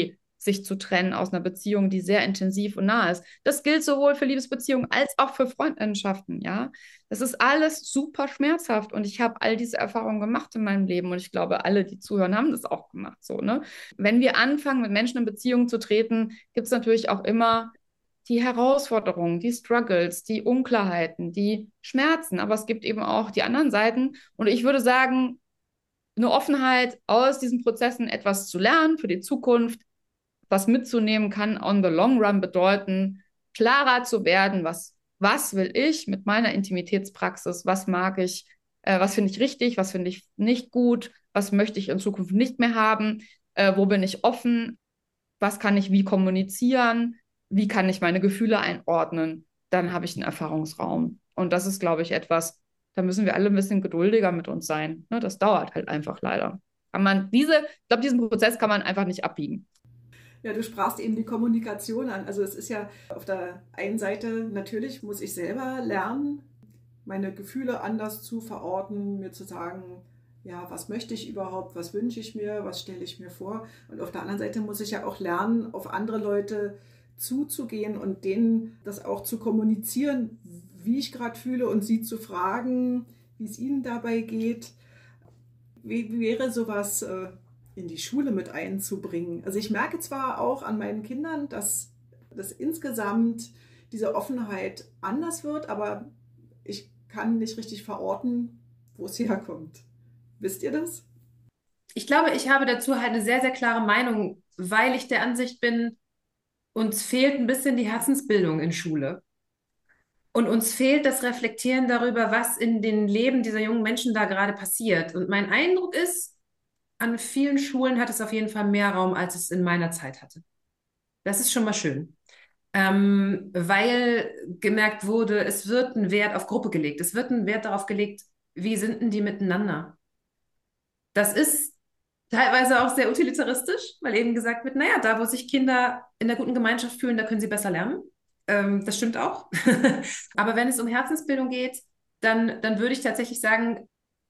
sich zu trennen aus einer Beziehung, die sehr intensiv und nah ist. Das gilt sowohl für Liebesbeziehungen als auch für Freundschaften, ja. Das ist alles super schmerzhaft und ich habe all diese Erfahrungen gemacht in meinem Leben und ich glaube, alle, die zuhören, haben das auch gemacht, so, ne? Wenn wir anfangen, mit Menschen in Beziehungen zu treten, gibt es natürlich auch immer die Herausforderungen, die Struggles, die Unklarheiten, die Schmerzen, aber es gibt eben auch die anderen Seiten und ich würde sagen, eine Offenheit, aus diesen Prozessen etwas zu lernen für die Zukunft, was mitzunehmen kann on the long run bedeuten, klarer zu werden, was, was will ich mit meiner Intimitätspraxis, was mag ich, äh, was finde ich richtig, was finde ich nicht gut, was möchte ich in Zukunft nicht mehr haben, äh, wo bin ich offen, was kann ich wie kommunizieren, wie kann ich meine Gefühle einordnen, dann habe ich einen Erfahrungsraum. Und das ist, glaube ich, etwas, da müssen wir alle ein bisschen geduldiger mit uns sein. Ne? Das dauert halt einfach leider. Kann man diese, ich glaube, diesen Prozess kann man einfach nicht abbiegen. Ja, du sprachst eben die Kommunikation an. Also es ist ja auf der einen Seite, natürlich muss ich selber lernen, meine Gefühle anders zu verorten, mir zu sagen, ja, was möchte ich überhaupt, was wünsche ich mir, was stelle ich mir vor. Und auf der anderen Seite muss ich ja auch lernen, auf andere Leute zuzugehen und denen das auch zu kommunizieren, wie ich gerade fühle und sie zu fragen, wie es ihnen dabei geht. Wie wäre sowas äh, in die Schule mit einzubringen? Also ich merke zwar auch an meinen Kindern, dass das insgesamt diese Offenheit anders wird, aber ich kann nicht richtig verorten, wo es herkommt. Wisst ihr das? Ich glaube, ich habe dazu halt eine sehr, sehr klare Meinung, weil ich der Ansicht bin, uns fehlt ein bisschen die Herzensbildung in Schule. Und uns fehlt das Reflektieren darüber, was in den Leben dieser jungen Menschen da gerade passiert. Und mein Eindruck ist, an vielen Schulen hat es auf jeden Fall mehr Raum, als es in meiner Zeit hatte. Das ist schon mal schön. Ähm, weil gemerkt wurde, es wird ein Wert auf Gruppe gelegt. Es wird ein Wert darauf gelegt, wie sind denn die miteinander? Das ist teilweise auch sehr utilitaristisch, weil eben gesagt wird, naja, da wo sich Kinder in der guten Gemeinschaft fühlen, da können sie besser lernen. Ähm, das stimmt auch. Aber wenn es um Herzensbildung geht, dann, dann würde ich tatsächlich sagen,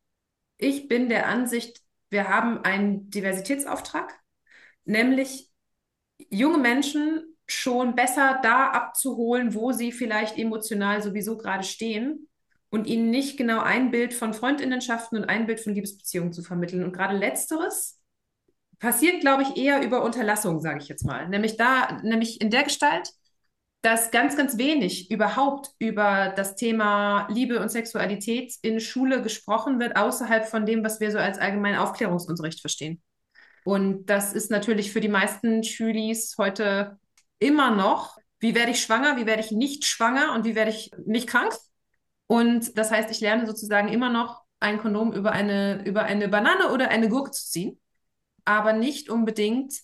ich bin der Ansicht, wir haben einen Diversitätsauftrag, nämlich junge Menschen schon besser da abzuholen, wo sie vielleicht emotional sowieso gerade stehen und ihnen nicht genau ein Bild von Freundinnenschaften und ein Bild von Liebesbeziehungen zu vermitteln. Und gerade Letzteres passiert, glaube ich, eher über Unterlassung, sage ich jetzt mal. Nämlich da, nämlich in der Gestalt, dass ganz, ganz wenig überhaupt über das Thema Liebe und Sexualität in Schule gesprochen wird, außerhalb von dem, was wir so als allgemeinen Aufklärungsunterricht verstehen. Und das ist natürlich für die meisten Schülis heute immer noch, wie werde ich schwanger, wie werde ich nicht schwanger und wie werde ich nicht krank? Und das heißt, ich lerne sozusagen immer noch ein Kondom über eine, über eine Banane oder eine Gurke zu ziehen, aber nicht unbedingt,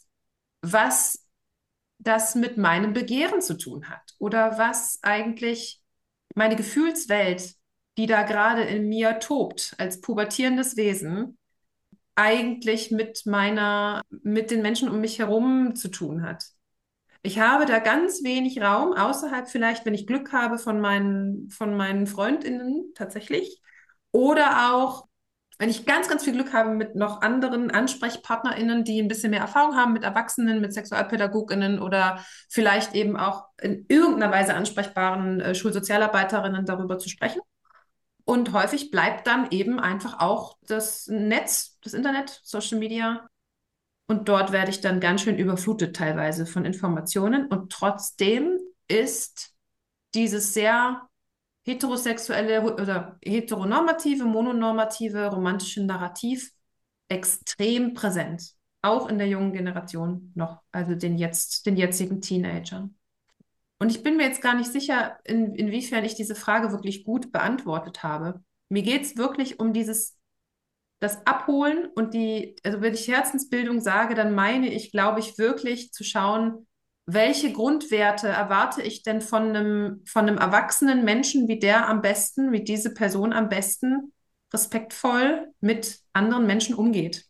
was das mit meinem Begehren zu tun hat oder was eigentlich meine Gefühlswelt, die da gerade in mir tobt, als pubertierendes Wesen, eigentlich mit meiner, mit den Menschen um mich herum zu tun hat. Ich habe da ganz wenig Raum, außerhalb vielleicht, wenn ich Glück habe von meinen, von meinen FreundInnen tatsächlich. Oder auch, wenn ich ganz, ganz viel Glück habe mit noch anderen AnsprechpartnerInnen, die ein bisschen mehr Erfahrung haben mit Erwachsenen, mit SexualpädagogInnen oder vielleicht eben auch in irgendeiner Weise ansprechbaren äh, Schulsozialarbeiterinnen darüber zu sprechen. Und häufig bleibt dann eben einfach auch das Netz, das Internet, Social Media. Und dort werde ich dann ganz schön überflutet teilweise von Informationen. Und trotzdem ist dieses sehr heterosexuelle oder heteronormative, mononormative, romantische Narrativ extrem präsent. Auch in der jungen Generation noch, also den jetzt, den jetzigen Teenagern. Und ich bin mir jetzt gar nicht sicher, in, inwiefern ich diese Frage wirklich gut beantwortet habe. Mir geht es wirklich um dieses, das Abholen und die, also wenn ich Herzensbildung sage, dann meine ich, glaube ich, wirklich zu schauen, welche Grundwerte erwarte ich denn von einem, von einem erwachsenen Menschen, wie der am besten, wie diese Person am besten respektvoll mit anderen Menschen umgeht.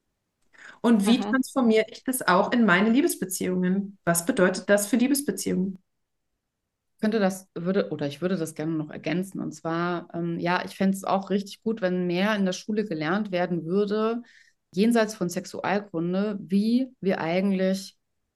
Und wie Mhm. transformiere ich das auch in meine Liebesbeziehungen? Was bedeutet das für Liebesbeziehungen? Könnte das, würde, oder ich würde das gerne noch ergänzen. Und zwar, ähm, ja, ich fände es auch richtig gut, wenn mehr in der Schule gelernt werden würde, jenseits von Sexualkunde, wie wir eigentlich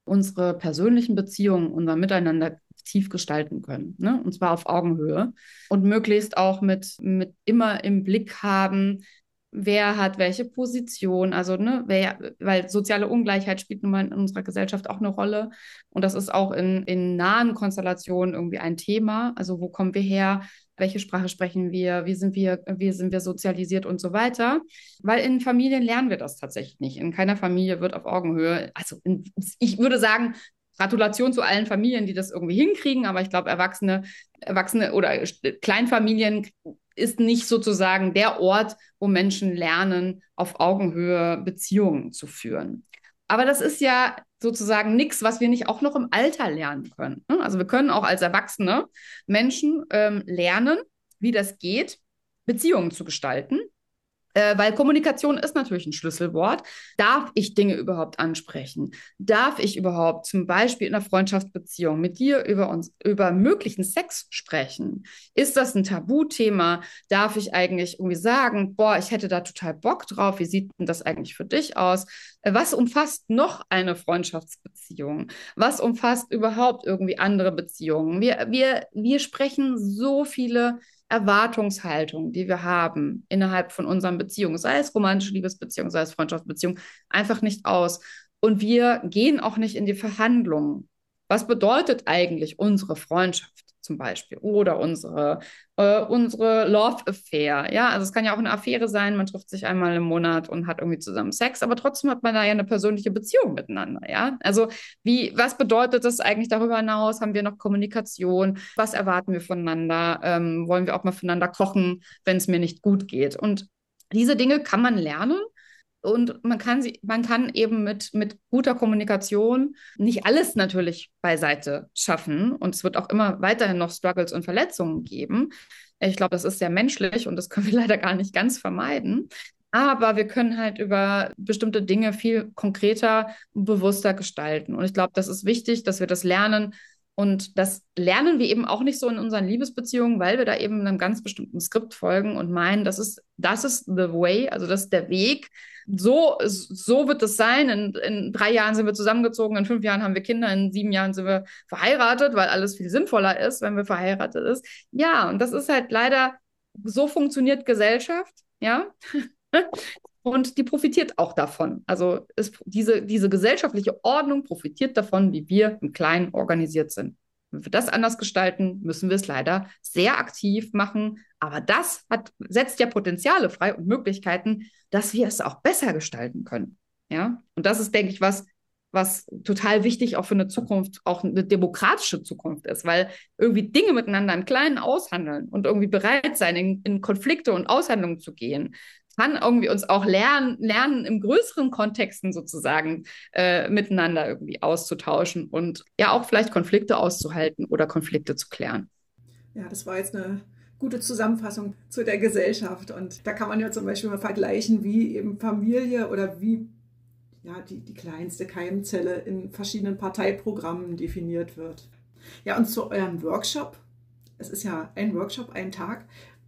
unsere persönlichen Beziehungen, unser Miteinander tief gestalten können, ne? Und zwar auf Augenhöhe und möglichst auch mit, mit immer im Blick haben, wer hat welche Position, also ne, wer, weil soziale Ungleichheit spielt nun mal in unserer Gesellschaft auch eine Rolle und das ist auch in, in nahen Konstellationen irgendwie ein Thema, also wo kommen wir her, welche Sprache sprechen wir, wie sind wir, wie sind wir sozialisiert und so weiter, weil in Familien lernen wir das tatsächlich nicht, in keiner Familie wird auf Augenhöhe, also in, ich würde sagen, Gratulation zu allen Familien, die das irgendwie hinkriegen, aber ich glaube, Erwachsene, Erwachsene oder Kleinfamilien ist nicht sozusagen der Ort, wo Menschen lernen, auf Augenhöhe Beziehungen zu führen. Aber das ist ja sozusagen nichts, was wir nicht auch noch im Alter lernen können. Also wir können auch als erwachsene Menschen ähm, lernen, wie das geht, Beziehungen zu gestalten. Äh, weil Kommunikation ist natürlich ein Schlüsselwort. Darf ich Dinge überhaupt ansprechen? Darf ich überhaupt zum Beispiel in einer Freundschaftsbeziehung mit dir über uns, über möglichen Sex sprechen? Ist das ein Tabuthema? Darf ich eigentlich irgendwie sagen, boah, ich hätte da total Bock drauf. Wie sieht denn das eigentlich für dich aus? Äh, was umfasst noch eine Freundschaftsbeziehung? Was umfasst überhaupt irgendwie andere Beziehungen? Wir, wir, wir sprechen so viele Erwartungshaltung, die wir haben innerhalb von unseren Beziehungen, sei es romantische Liebesbeziehung, sei es Freundschaftsbeziehung, einfach nicht aus. Und wir gehen auch nicht in die Verhandlungen. Was bedeutet eigentlich unsere Freundschaft zum Beispiel oder unsere, äh, unsere Love Affair? Ja, also es kann ja auch eine Affäre sein, man trifft sich einmal im Monat und hat irgendwie zusammen Sex, aber trotzdem hat man da ja eine persönliche Beziehung miteinander. Ja, also wie, was bedeutet das eigentlich darüber hinaus? Haben wir noch Kommunikation? Was erwarten wir voneinander? Ähm, wollen wir auch mal voneinander kochen, wenn es mir nicht gut geht? Und diese Dinge kann man lernen. Und man kann sie, man kann eben mit, mit guter Kommunikation nicht alles natürlich beiseite schaffen. Und es wird auch immer weiterhin noch Struggles und Verletzungen geben. Ich glaube, das ist sehr menschlich und das können wir leider gar nicht ganz vermeiden. Aber wir können halt über bestimmte Dinge viel konkreter und bewusster gestalten. Und ich glaube, das ist wichtig, dass wir das lernen. Und das lernen wir eben auch nicht so in unseren Liebesbeziehungen, weil wir da eben einem ganz bestimmten Skript folgen und meinen, das ist, das ist the way, also das ist der Weg. So, so wird es sein. In, in drei Jahren sind wir zusammengezogen, in fünf Jahren haben wir Kinder, in sieben Jahren sind wir verheiratet, weil alles viel sinnvoller ist, wenn wir verheiratet ist. Ja, und das ist halt leider, so funktioniert Gesellschaft, ja. Und die profitiert auch davon. Also es, diese, diese gesellschaftliche Ordnung profitiert davon, wie wir im Kleinen organisiert sind. Wenn wir das anders gestalten, müssen wir es leider sehr aktiv machen. Aber das hat, setzt ja Potenziale frei und Möglichkeiten, dass wir es auch besser gestalten können. Ja? Und das ist, denke ich, was, was total wichtig auch für eine Zukunft, auch eine demokratische Zukunft ist, weil irgendwie Dinge miteinander im Kleinen aushandeln und irgendwie bereit sein, in, in Konflikte und Aushandlungen zu gehen, kann irgendwie uns auch lernen, lernen im größeren Kontexten sozusagen äh, miteinander irgendwie auszutauschen und ja auch vielleicht Konflikte auszuhalten oder Konflikte zu klären. Ja, das war jetzt eine gute Zusammenfassung zu der Gesellschaft und da kann man ja zum Beispiel mal vergleichen, wie eben Familie oder wie ja, die, die kleinste Keimzelle in verschiedenen Parteiprogrammen definiert wird. Ja, und zu eurem Workshop, es ist ja ein Workshop, ein Tag.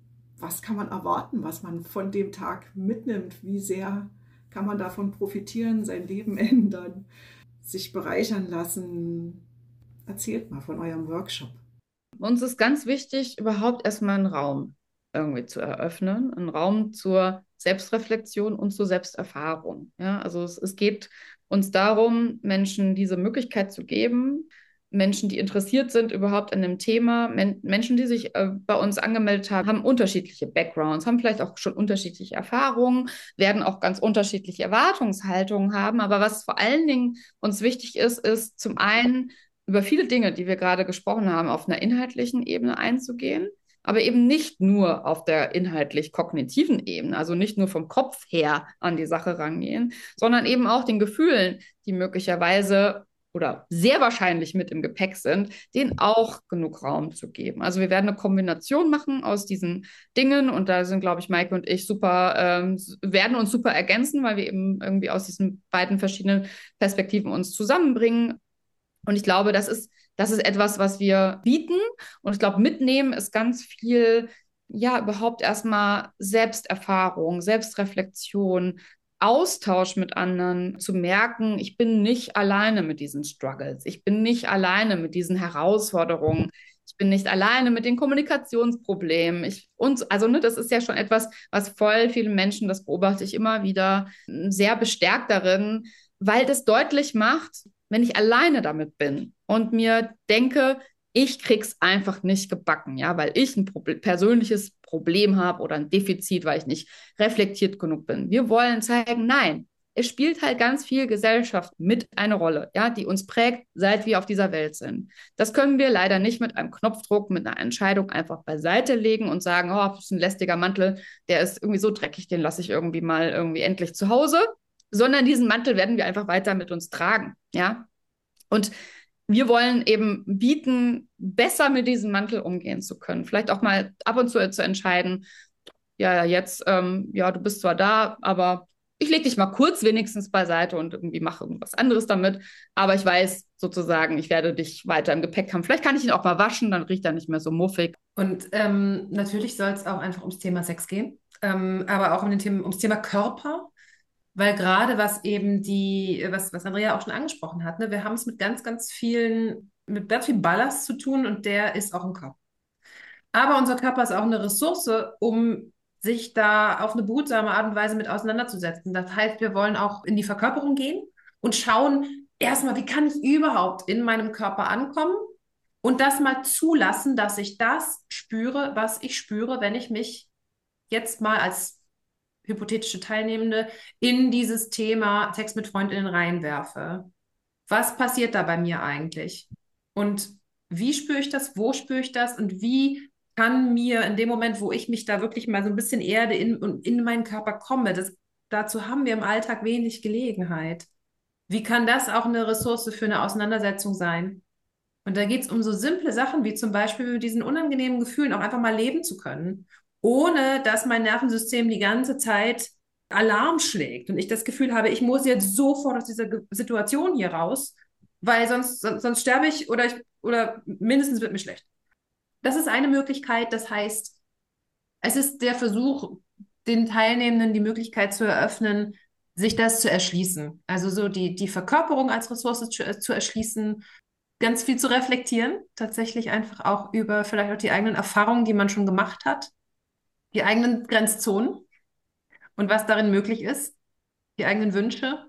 Was kann man erwarten, was man von dem Tag mitnimmt? Wie sehr kann man davon profitieren, sein Leben ändern, sich bereichern lassen? Erzählt mal von eurem Workshop. Uns ist ganz wichtig, überhaupt erstmal einen Raum irgendwie zu eröffnen, einen Raum zur Selbstreflexion und zur Selbsterfahrung. Ja, also es, es geht uns darum, Menschen diese Möglichkeit zu geben, Menschen, die interessiert sind überhaupt an dem Thema, Men Menschen, die sich äh, bei uns angemeldet haben, haben unterschiedliche Backgrounds, haben vielleicht auch schon unterschiedliche Erfahrungen, werden auch ganz unterschiedliche Erwartungshaltungen haben. Aber was vor allen Dingen uns wichtig ist, ist zum einen über viele Dinge, die wir gerade gesprochen haben, auf einer inhaltlichen Ebene einzugehen, aber eben nicht nur auf der inhaltlich-kognitiven Ebene, also nicht nur vom Kopf her an die Sache rangehen, sondern eben auch den Gefühlen, die möglicherweise oder sehr wahrscheinlich mit im Gepäck sind, denen auch genug Raum zu geben. Also wir werden eine Kombination machen aus diesen Dingen und da sind, glaube ich, Maike und ich super, ähm, werden uns super ergänzen, weil wir eben irgendwie aus diesen beiden verschiedenen Perspektiven uns zusammenbringen. Und ich glaube, das ist, das ist etwas, was wir bieten. Und ich glaube, mitnehmen ist ganz viel, ja, überhaupt erstmal Selbsterfahrung, Selbstreflexion, Austausch mit anderen zu merken, ich bin nicht alleine mit diesen Struggles, ich bin nicht alleine mit diesen Herausforderungen, ich bin nicht alleine mit den Kommunikationsproblemen. Ich, und, also, ne, das ist ja schon etwas, was voll viele Menschen, das beobachte ich immer wieder, sehr bestärkt darin, weil das deutlich macht, wenn ich alleine damit bin und mir denke, ich krieg's einfach nicht gebacken, ja, weil ich ein Proble- persönliches Problem habe oder ein Defizit, weil ich nicht reflektiert genug bin. Wir wollen zeigen, nein, es spielt halt ganz viel Gesellschaft mit eine Rolle, ja, die uns prägt, seit wir auf dieser Welt sind. Das können wir leider nicht mit einem Knopfdruck, mit einer Entscheidung einfach beiseite legen und sagen, oh, das ist ein lästiger Mantel, der ist irgendwie so dreckig, den lasse ich irgendwie mal irgendwie endlich zu Hause, sondern diesen Mantel werden wir einfach weiter mit uns tragen, ja. Und wir wollen eben bieten, besser mit diesem Mantel umgehen zu können. Vielleicht auch mal ab und zu zu entscheiden, ja, jetzt, ähm, ja, du bist zwar da, aber ich lege dich mal kurz wenigstens beiseite und irgendwie mache irgendwas anderes damit. Aber ich weiß sozusagen, ich werde dich weiter im Gepäck haben. Vielleicht kann ich ihn auch mal waschen, dann riecht er nicht mehr so muffig. Und ähm, natürlich soll es auch einfach ums Thema Sex gehen, ähm, aber auch um den Thema, ums Thema Körper. Weil gerade was eben die, was, was Andrea auch schon angesprochen hat, ne, wir haben es mit ganz, ganz vielen, mit ganz viel Ballast zu tun und der ist auch im Körper. Aber unser Körper ist auch eine Ressource, um sich da auf eine behutsame Art und Weise mit auseinanderzusetzen. Das heißt, wir wollen auch in die Verkörperung gehen und schauen erstmal, wie kann ich überhaupt in meinem Körper ankommen und das mal zulassen, dass ich das spüre, was ich spüre, wenn ich mich jetzt mal als hypothetische Teilnehmende in dieses Thema Sex mit Freundinnen reinwerfe. Was passiert da bei mir eigentlich? Und wie spüre ich das? Wo spüre ich das? Und wie kann mir in dem Moment, wo ich mich da wirklich mal so ein bisschen erde in, und in meinen Körper komme, das, dazu haben wir im Alltag wenig Gelegenheit. Wie kann das auch eine Ressource für eine Auseinandersetzung sein? Und da geht es um so simple Sachen wie zum Beispiel mit diesen unangenehmen Gefühlen auch einfach mal leben zu können, ohne dass mein Nervensystem die ganze Zeit Alarm schlägt und ich das Gefühl habe, ich muss jetzt sofort aus dieser Ge- Situation hier raus, weil sonst, sonst, sonst sterbe ich oder, ich oder mindestens wird mir schlecht. Das ist eine Möglichkeit. Das heißt, es ist der Versuch, den Teilnehmenden die Möglichkeit zu eröffnen, sich das zu erschließen. Also so die, die Verkörperung als Ressource zu, zu erschließen, ganz viel zu reflektieren, tatsächlich einfach auch über vielleicht auch die eigenen Erfahrungen, die man schon gemacht hat, die eigenen Grenzzonen und was darin möglich ist, die eigenen Wünsche,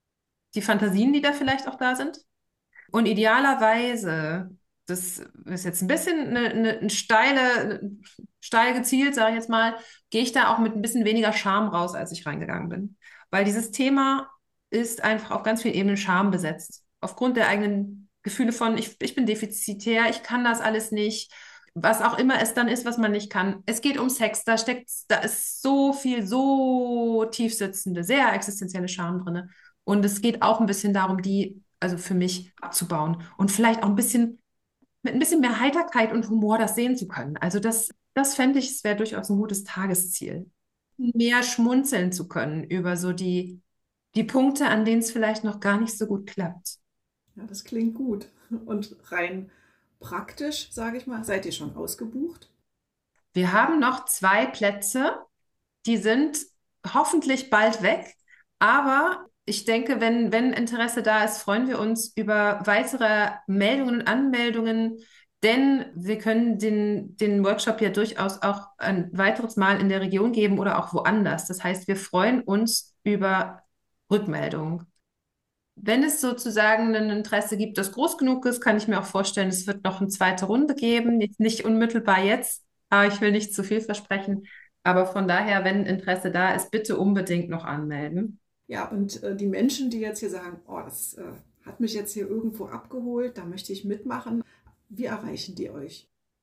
die Fantasien, die da vielleicht auch da sind. Und idealerweise, das ist jetzt ein bisschen eine, eine, eine steile, steil gezielt, sage ich jetzt mal, gehe ich da auch mit ein bisschen weniger Scham raus, als ich reingegangen bin. Weil dieses Thema ist einfach auf ganz vielen Ebenen Scham besetzt. Aufgrund der eigenen Gefühle von, ich, ich bin defizitär, ich kann das alles nicht, was auch immer es dann ist, was man nicht kann. Es geht um Sex, da steckt, da ist so viel, so tiefsitzende, sehr existenzielle Scham drin. Und es geht auch ein bisschen darum, die, also für mich, abzubauen und vielleicht auch ein bisschen, mit ein bisschen mehr Heiterkeit und Humor das sehen zu können. Also das, das fände ich, es wäre durchaus ein gutes Tagesziel. Mehr schmunzeln zu können über so die, die Punkte, an denen es vielleicht noch gar nicht so gut klappt. Ja, das klingt gut. Und rein praktisch, sage ich mal, seid ihr schon ausgebucht? Wir haben noch zwei Plätze, die sind hoffentlich bald weg, aber ich denke, wenn, wenn Interesse da ist, freuen wir uns über weitere Meldungen und Anmeldungen, denn wir können den, den Workshop ja durchaus auch ein weiteres Mal in der Region geben oder auch woanders. Das heißt, wir freuen uns über Rückmeldungen. Wenn es sozusagen ein Interesse gibt, das groß genug ist, kann ich mir auch vorstellen, es wird noch eine zweite Runde geben. Jetzt nicht unmittelbar jetzt, aber ich will nicht zu viel versprechen. Aber von daher, wenn Interesse da ist, bitte unbedingt noch anmelden. Ja, und äh, die Menschen, die jetzt hier sagen, oh, das äh, hat mich jetzt hier irgendwo abgeholt, da möchte ich mitmachen, wie erreichen die euch?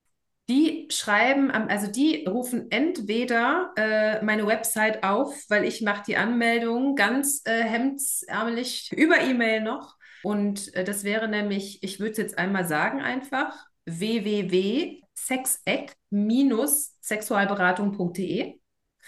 Die schreiben, am- also die rufen entweder äh, meine Website auf, weil ich mache die Anmeldung ganz äh, hemdsärmelig über E-Mail noch. Und äh, das wäre nämlich, ich würde es jetzt einmal sagen einfach, w w w punkt sexeck sexualberatung punkt de.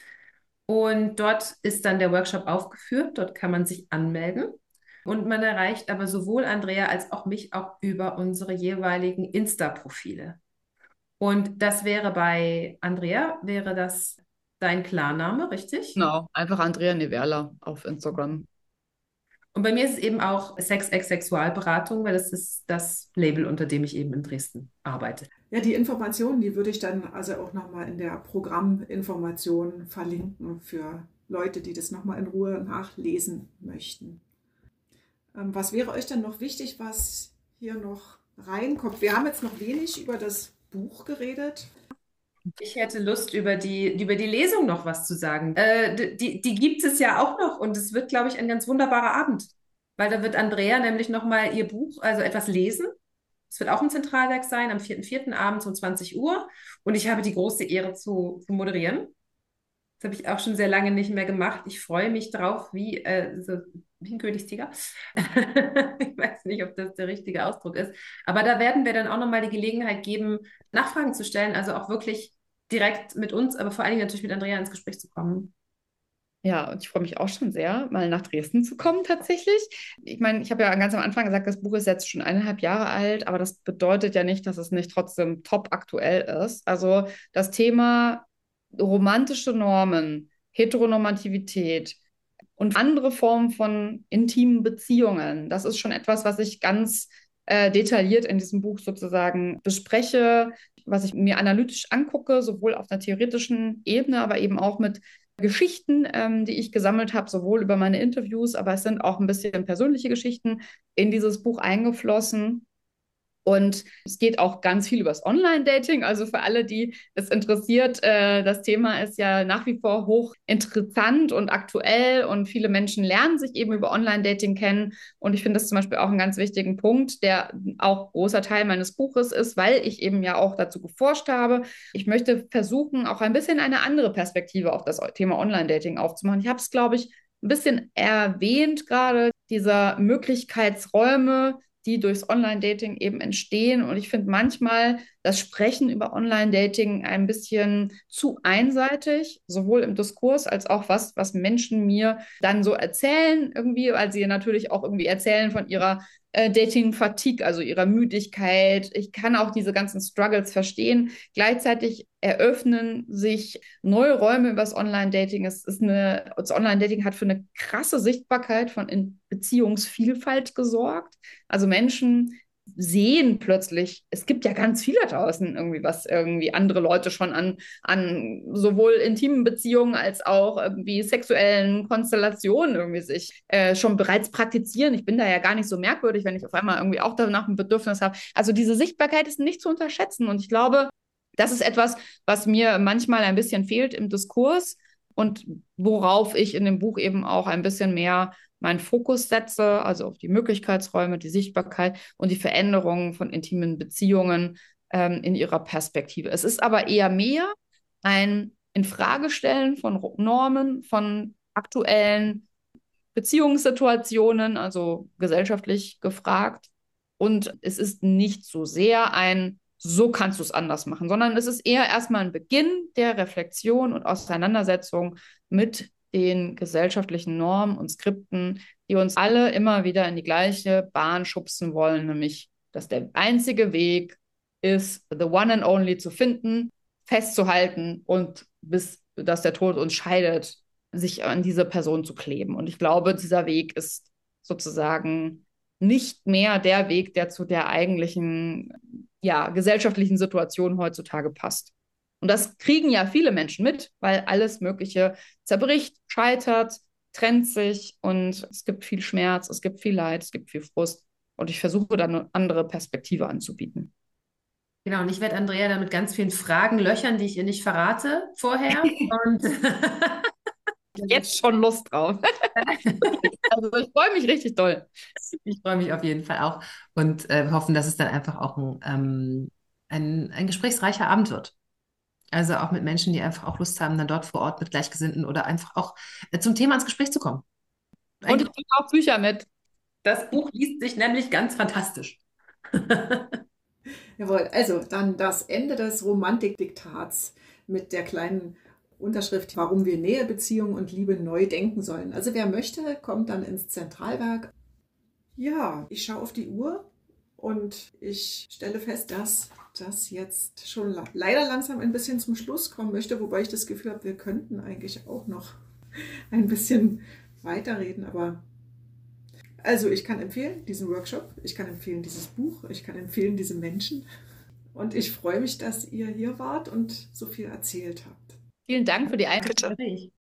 Und dort ist dann der Workshop aufgeführt. Dort kann man sich anmelden. Und man erreicht aber sowohl Andrea als auch mich auch über unsere jeweiligen Insta-Profile. Und das wäre bei Andrea, wäre das dein Klarname, richtig? Genau, einfach Andrea Neverla auf Instagram. Und bei mir ist es eben auch Sex-Ex-Sexualberatung, weil das ist das Label, unter dem ich eben in Dresden arbeite. Ja, die Informationen, die würde ich dann also auch nochmal in der Programminformation verlinken für Leute, die das nochmal in Ruhe nachlesen möchten. Ähm, was wäre euch dann noch wichtig, was hier noch reinkommt? Wir haben jetzt noch wenig über das Buch geredet. Ich hätte Lust, über die, über die Lesung noch was zu sagen. Äh, die, die gibt es ja auch noch und es wird, glaube ich, ein ganz wunderbarer Abend, weil da wird Andrea nämlich nochmal ihr Buch, also etwas lesen. Es wird auch im Zentralwerk sein, am vierten vierten abends um zwanzig Uhr und ich habe die große Ehre zu, zu moderieren. Das habe ich auch schon sehr lange nicht mehr gemacht. Ich freue mich drauf, wie, äh, so, wie ein Königstiger. Ich weiß nicht, ob das der richtige Ausdruck ist. Aber da werden wir dann auch nochmal die Gelegenheit geben, Nachfragen zu stellen. Also auch wirklich direkt mit uns, aber vor allen Dingen natürlich mit Andrea ins Gespräch zu kommen. Ja, und ich freue mich auch schon sehr, mal nach Dresden zu kommen tatsächlich. Ich meine, ich habe ja ganz am Anfang gesagt, das Buch ist jetzt schon eineinhalb Jahre alt, aber das bedeutet ja nicht, dass es nicht trotzdem top aktuell ist. Also das Thema romantische Normen, Heteronormativität und andere Formen von intimen Beziehungen, das ist schon etwas, was ich ganz äh, detailliert in diesem Buch sozusagen bespreche, was ich mir analytisch angucke, sowohl auf einer theoretischen Ebene, aber eben auch mit Geschichten, ähm, die ich gesammelt habe, sowohl über meine Interviews, aber es sind auch ein bisschen persönliche Geschichten in dieses Buch eingeflossen. Und es geht auch ganz viel über das Online-Dating. Also für alle, die es interessiert, äh, das Thema ist ja nach wie vor hoch interessant und aktuell und viele Menschen lernen sich eben über Online-Dating kennen. Und ich finde das zum Beispiel auch einen ganz wichtigen Punkt, der auch großer Teil meines Buches ist, weil ich eben ja auch dazu geforscht habe. Ich möchte versuchen, auch ein bisschen eine andere Perspektive auf das Thema Online-Dating aufzumachen. Ich habe es, glaube ich, ein bisschen erwähnt gerade, dieser Möglichkeitsräume, die durchs Online-Dating eben entstehen. Und ich finde manchmal das Sprechen über Online-Dating ein bisschen zu einseitig, sowohl im Diskurs als auch was, was Menschen mir dann so erzählen irgendwie, weil sie natürlich auch irgendwie erzählen von ihrer äh, Dating-Fatigue, also ihrer Müdigkeit. Ich kann auch diese ganzen Struggles verstehen. Gleichzeitig eröffnen sich neue Räume über das Online-Dating. Es ist eine, das Online-Dating hat für eine krasse Sichtbarkeit von in Beziehungsvielfalt gesorgt. Also Menschen sehen plötzlich, es gibt ja ganz viel da draußen irgendwie, was irgendwie andere Leute schon an, an sowohl intimen Beziehungen als auch irgendwie sexuellen Konstellationen irgendwie sich äh, schon bereits praktizieren. Ich bin da ja gar nicht so merkwürdig, wenn ich auf einmal irgendwie auch danach ein Bedürfnis habe. Also diese Sichtbarkeit ist nicht zu unterschätzen und ich glaube, das ist etwas, was mir manchmal ein bisschen fehlt im Diskurs und worauf ich in dem Buch eben auch ein bisschen mehr meinen Fokus setze, also auf die Möglichkeitsräume, die Sichtbarkeit und die Veränderungen von intimen Beziehungen ähm, in ihrer Perspektive. Es ist aber eher mehr ein Infragestellen von Normen, von aktuellen Beziehungssituationen, also gesellschaftlich gefragt. Und es ist nicht so sehr ein, so kannst du es anders machen, sondern es ist eher erstmal ein Beginn der Reflexion und Auseinandersetzung mit den gesellschaftlichen Normen und Skripten, die uns alle immer wieder in die gleiche Bahn schubsen wollen, nämlich, dass der einzige Weg ist, the one and only zu finden, festzuhalten und bis dass der Tod uns scheidet, sich an diese Person zu kleben. Und ich glaube, dieser Weg ist sozusagen nicht mehr der Weg, der zu der eigentlichen, ja, gesellschaftlichen Situation heutzutage passt. Und das kriegen ja viele Menschen mit, weil alles Mögliche zerbricht, scheitert, trennt sich und es gibt viel Schmerz, es gibt viel Leid, es gibt viel Frust. Und ich versuche dann eine andere Perspektive anzubieten. Genau, und ich werde Andrea dann mit ganz vielen Fragen löchern, die ich ihr nicht verrate vorher. Und Jetzt schon Lust drauf. Also ich freue mich richtig doll. ich freue mich auf jeden Fall auch und äh, hoffen, dass es dann einfach auch ein, ähm, ein, ein gesprächsreicher Abend wird. Also auch mit Menschen, die einfach auch Lust haben, dann dort vor Ort mit Gleichgesinnten oder einfach auch äh, zum Thema ins Gespräch zu kommen. Und Ein, ich bringe auch Bücher mit. das Buch liest sich nämlich ganz fantastisch. Jawohl, also dann das Ende des Romantikdiktats mit der kleinen Unterschrift, warum wir Nähe, Beziehung und Liebe neu denken sollen. Also wer möchte, kommt dann ins Zentralwerk. Ja, ich schaue auf die Uhr Und ich stelle fest, dass das jetzt schon la- leider langsam ein bisschen zum Schluss kommen möchte, wobei ich das Gefühl habe, wir könnten eigentlich auch noch ein bisschen weiterreden. Aber also ich kann empfehlen, diesen Workshop, ich kann empfehlen, dieses Buch, ich kann empfehlen, diese Menschen. Und ich freue mich, dass ihr hier wart und so viel erzählt habt. Vielen Dank für die Einladung. Gespräch.